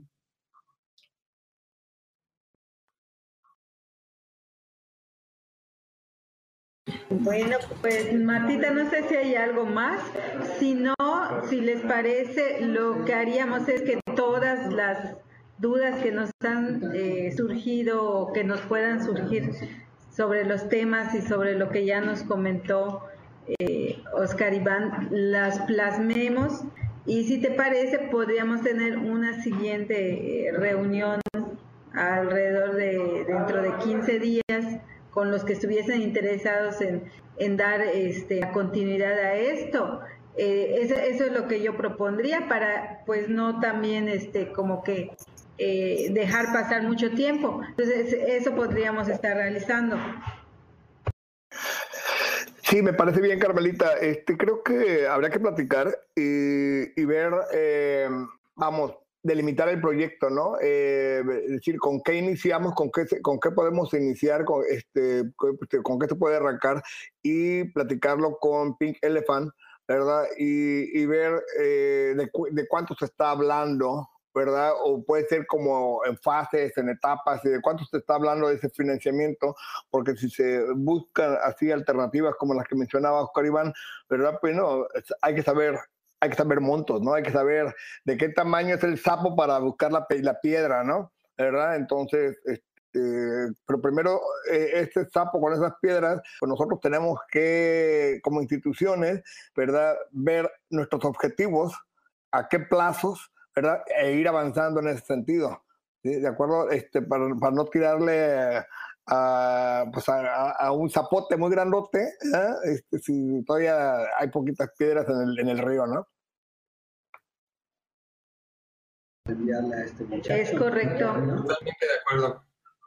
Bueno, pues Martita, no sé si hay algo más. Si no, si les parece, lo que haríamos es que todas las dudas que nos han eh, surgido o que nos puedan surgir sobre los temas y sobre lo que ya nos comentó eh, Oscar Iván, las plasmemos, y si te parece podríamos tener una siguiente eh, reunión alrededor de dentro de quince días con los que estuviesen interesados en, en dar este, continuidad a esto. Eh, eso, eso es lo que yo propondría para pues no también este, como que eh, dejar pasar mucho tiempo. Entonces eso podríamos estar realizando. Sí, me parece bien, Carmelita. Este, creo que habría que platicar y, y ver, eh, vamos, delimitar el proyecto, ¿no? Eh, es decir, con qué iniciamos, con qué, con qué podemos iniciar, con, este, con qué se puede arrancar y platicarlo con Pink Elephant, ¿verdad? Y, y ver eh, de, cu de cuánto se está hablando, ¿verdad? O puede ser como en fases, en etapas, y de cuánto se está hablando de ese financiamiento, porque si se buscan así alternativas como las que mencionaba Oscar Iván, ¿verdad? Pues no, hay que saber, hay que saber montos, ¿no? Hay que saber de qué tamaño es el sapo para buscar la, la piedra, ¿no? ¿Verdad? Entonces, este, pero primero, eh, este sapo con esas piedras, pues nosotros tenemos que, como instituciones, ¿verdad? Ver nuestros objetivos, a qué plazos, ¿verdad? E ir avanzando en ese sentido, ¿sí? ¿De acuerdo? Este, para, para no tirarle a, pues a, a un zapote muy grandote, ¿eh? Este, si todavía hay poquitas piedras en el, en el río, ¿no? Es correcto. Totalmente de acuerdo.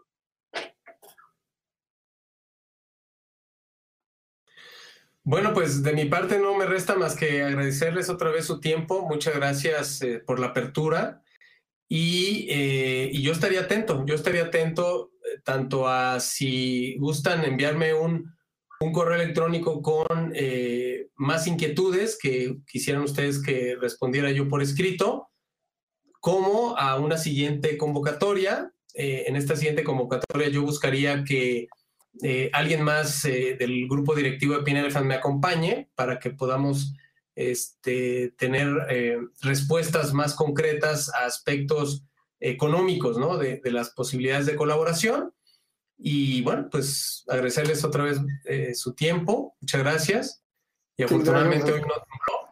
Bueno, pues de mi parte no me resta más que agradecerles otra vez su tiempo. Muchas gracias eh, por la apertura. Y, eh, y yo estaría atento, yo estaría atento eh, tanto a si gustan enviarme un, un correo electrónico con eh, más inquietudes que quisieran ustedes que respondiera yo por escrito, como a una siguiente convocatoria. Eh, en esta siguiente convocatoria yo buscaría que eh, alguien más eh, del grupo directivo de Pink Elephant me acompañe para que podamos este, tener eh, respuestas más concretas a aspectos económicos, ¿no? de, de las posibilidades de colaboración. Y bueno, pues agradecerles otra vez eh, su tiempo. Muchas gracias. Y afortunadamente sí, hoy no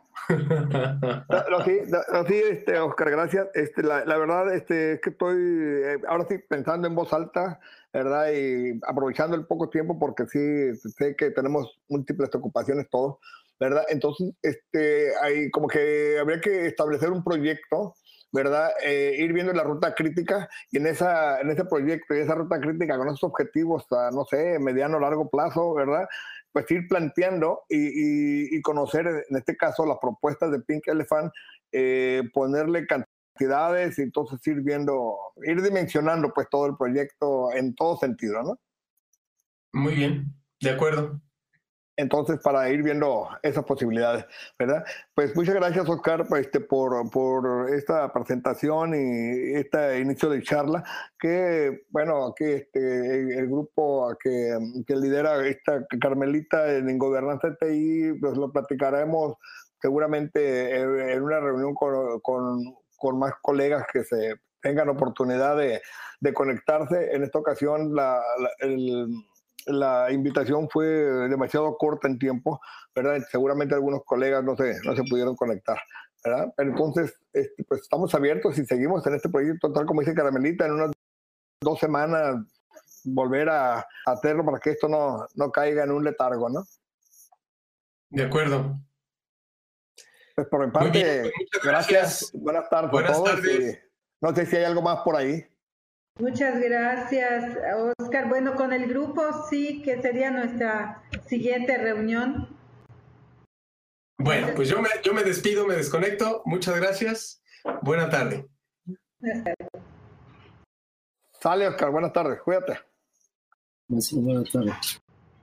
No, no, sí, no, sí, este, Oscar, gracias. Este, la, la verdad este, es que estoy eh, ahora sí pensando en voz alta, ¿verdad? Y aprovechando el poco tiempo porque sí sé que tenemos múltiples ocupaciones todos, ¿verdad? Entonces, este, hay como que habría que establecer un proyecto, ¿verdad? Eh, ir viendo la ruta crítica y en, esa, en ese proyecto y esa ruta crítica con esos objetivos a, no sé, mediano o largo plazo, ¿verdad? Pues ir planteando y, y, y conocer, en este caso, las propuestas de Pink Elephant, eh, ponerle cantidades y entonces ir viendo, ir dimensionando pues todo el proyecto en todo sentido, ¿no? Muy bien, de acuerdo. Entonces, para ir viendo esas posibilidades, ¿verdad? Pues muchas gracias, Oscar, pues, este, por, por esta presentación y este inicio de charla, que, bueno, aquí este, el grupo que, que lidera esta Carmelita en Gobernanza T I, pues lo platicaremos seguramente en una reunión con, con, con más colegas que se tengan oportunidad de, de conectarse. En esta ocasión, la, la, el... la invitación fue demasiado corta en tiempo, ¿verdad? Seguramente algunos colegas no se, no se pudieron conectar, ¿verdad? Pero entonces, este, pues estamos abiertos y seguimos en este proyecto, tal como dice Caramelita, en unas dos semanas volver a, a hacerlo para que esto no, no caiga en un letargo, ¿no? De acuerdo. Pues por mi parte, bien, pues muchas gracias. gracias. Buenas tardes Buenas a todos. tardes. Y no sé si hay algo más por ahí. Muchas gracias, Oscar. Bueno, con el grupo sí, que sería nuestra siguiente reunión. Bueno, pues yo me, yo me despido, me desconecto. Muchas gracias. Buena tarde. Buenas tardes. Sale, Oscar. Buenas tardes. Cuídate. Buenas tardes.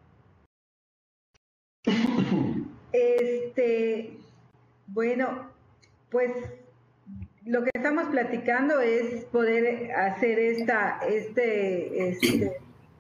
Este, bueno, pues lo que estamos platicando es poder hacer esta, este, este,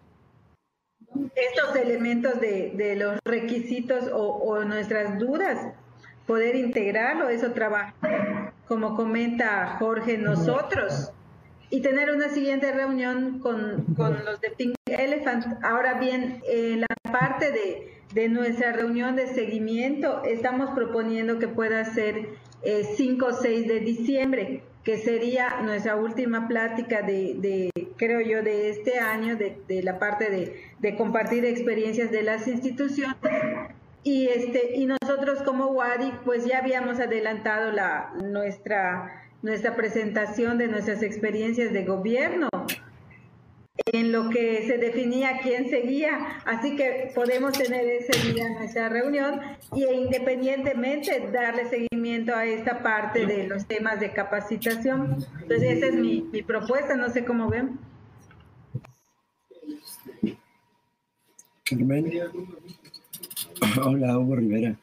estos elementos de, de los requisitos o, o nuestras dudas, poder integrarlo, eso trabaja, como comenta Jorge, nosotros, y tener una siguiente reunión con, con los de Pink Elephant. Ahora bien, en la parte de, de nuestra reunión de seguimiento, estamos proponiendo que pueda ser eh, cinco o seis de diciembre, que sería nuestra última plática de, de creo yo, de este año, de, de la parte de, de compartir experiencias de las instituciones. Y, este, y nosotros como WADI, pues ya habíamos adelantado la, nuestra, nuestra presentación de nuestras experiencias de gobierno, en lo que se definía quién seguía, así que podemos tener ese día nuestra reunión y independientemente darle seguimiento a esta parte de los temas de capacitación. Entonces esa es mi, mi propuesta, no sé cómo ven. Carmen. Hola, Hugo Rivera.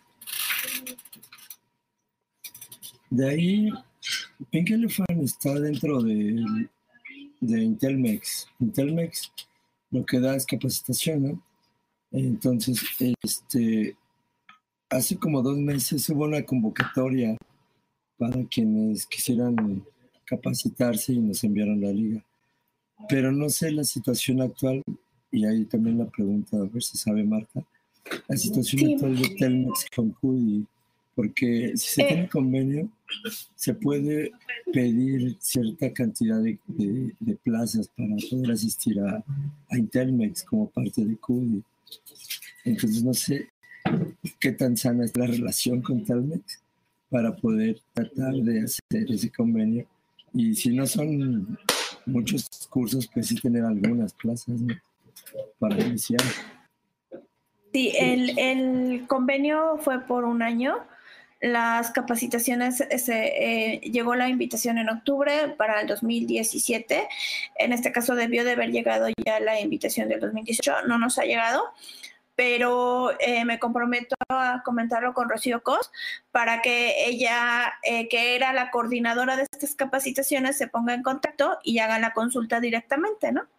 De ahí, Pink Elephant está dentro de, de Intelmex. Intelmex lo que da es capacitación, ¿no? Entonces, este, hace como dos meses hubo una convocatoria para quienes quisieran capacitarse y nos enviaron la liga. Pero no sé la situación actual, y ahí también la pregunta, a ver si sabe Marta, la situación sí. actual de Telmex con CUDI, porque si se eh. tiene convenio, se puede pedir cierta cantidad de, de, de plazas para poder asistir a, a Intelmex como parte de CUDI. Entonces no sé qué tan sana es la relación con Telmex para poder tratar de hacer ese convenio. Y si no son muchos cursos, pues sí tener algunas plazas, ¿no? Para iniciar. Sí, el, el convenio fue por un año. Las capacitaciones, se, eh, llegó la invitación en octubre para el dos mil diecisiete. En este caso debió de haber llegado ya la invitación del dos mil dieciocho. No nos ha llegado, pero eh, me comprometo a comentarlo con Rocío Cos para que ella, eh, que era la coordinadora de estas capacitaciones, se ponga en contacto y haga la consulta directamente, ¿no?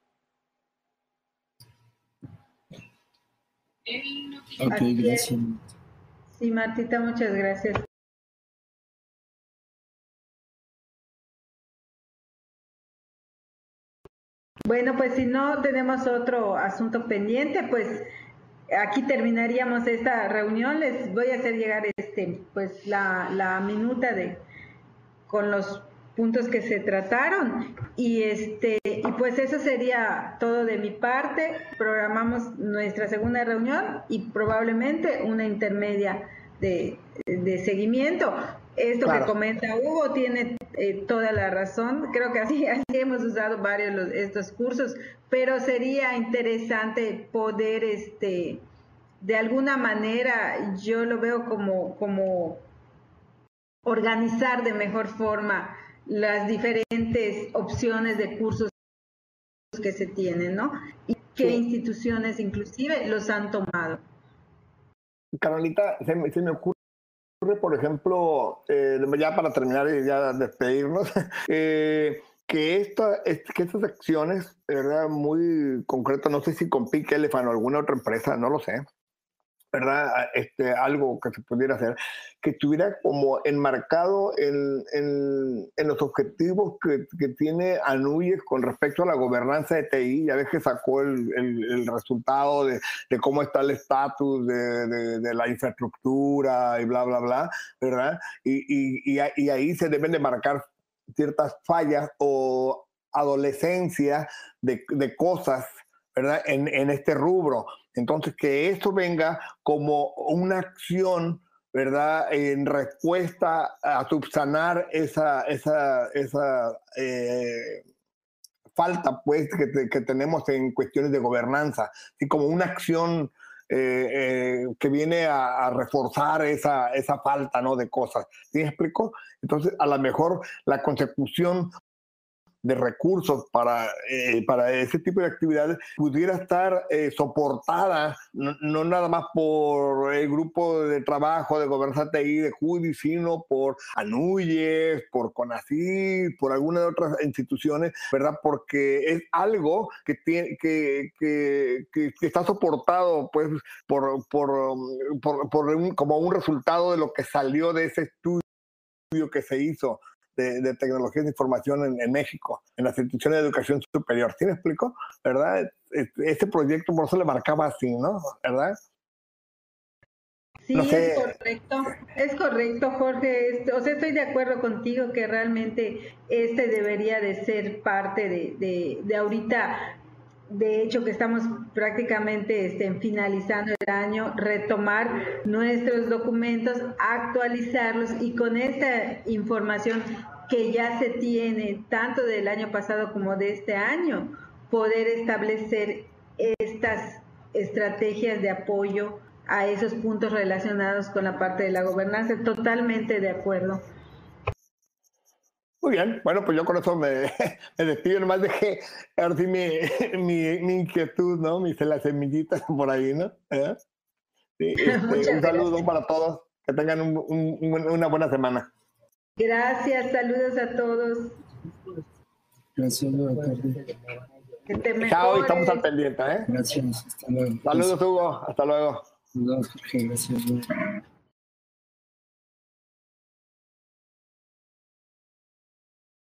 Ok, gracias. Sí, Martita, muchas gracias. Bueno, pues si no tenemos otro asunto pendiente, pues aquí terminaríamos esta reunión. Les voy a hacer llegar este, pues la, la minuta de con los puntos que se trataron y este y pues eso sería todo de mi parte. Programamos nuestra segunda reunión y probablemente una intermedia de, de seguimiento. Esto claro. que comenta Hugo tiene eh, toda la razón. Creo que así, así hemos usado varios los, estos cursos, pero sería interesante poder este de alguna manera, yo lo veo como como organizar de mejor forma las diferentes opciones de cursos que se tienen, ¿no? Y qué sí. instituciones inclusive los han tomado. Carolita, se me, se me ocurre, por ejemplo, eh, ya para terminar y ya despedirnos, eh, que, esta, que estas acciones, de verdad, muy concretas, no sé si con Pink Elephant o alguna otra empresa, no lo sé, ¿verdad? Este, algo que se pudiera hacer, que estuviera como enmarcado en, en, en los objetivos que, que tiene ANUYES con respecto a la gobernanza de T I. Ya ves que sacó el, el, el resultado de, de cómo está el estatus de, de, de la infraestructura y bla, bla, bla, ¿verdad? Y, y, y, y ahí se deben de marcar ciertas fallas o adolescencia de, de cosas, ¿verdad? En, en este rubro. Entonces, que esto venga como una acción, ¿verdad? En respuesta a subsanar esa, esa, esa eh, falta, pues, que, te, que tenemos en cuestiones de gobernanza, así como una acción eh, eh, que viene a, a reforzar esa, esa falta, ¿no? De cosas. ¿Sí me explico? Entonces, a lo mejor la consecución de recursos para, eh, para ese tipo de actividades pudiera estar eh, soportada no, no nada más por el grupo de trabajo de gobernanza T I de Judy, sino por ANUYES, por CONACYT, por algunas otras instituciones, ¿verdad? Porque es algo que, tiene, que, que, que, que está soportado pues, por, por, por, por un, como un resultado de lo que salió de ese estudio que se hizo De, de tecnologías de información en, en México, en las instituciones de educación superior. ¿Sí me explico? ¿Verdad? Este proyecto por eso le marcaba así, ¿no? ¿Verdad? Sí, no sé. es correcto, es correcto, Jorge. Es, o sea, estoy de acuerdo contigo que realmente este debería de ser parte de, de, de ahorita, de hecho que estamos prácticamente este, finalizando el año, retomar nuestros documentos, actualizarlos y con esta información que ya se tiene tanto del año pasado como de este año, poder establecer estas estrategias de apoyo a esos puntos relacionados con la parte de la gobernanza. Totalmente de acuerdo. Muy bien, bueno, pues yo con eso me, me despido, nomás dejé ahora sí mi, mi, mi inquietud, ¿no? Mis las semillitas por ahí, ¿no? ¿Eh? Sí, este, un saludo gracias. Para todos, que tengan un, un, una buena semana. Gracias, saludos a todos. Gracias, buena tarde. Que te mejores. Chao, estamos al pendiente, ¿eh? Gracias, hasta luego. Saludos, Hugo, hasta luego. Saludos, Jorge, gracias.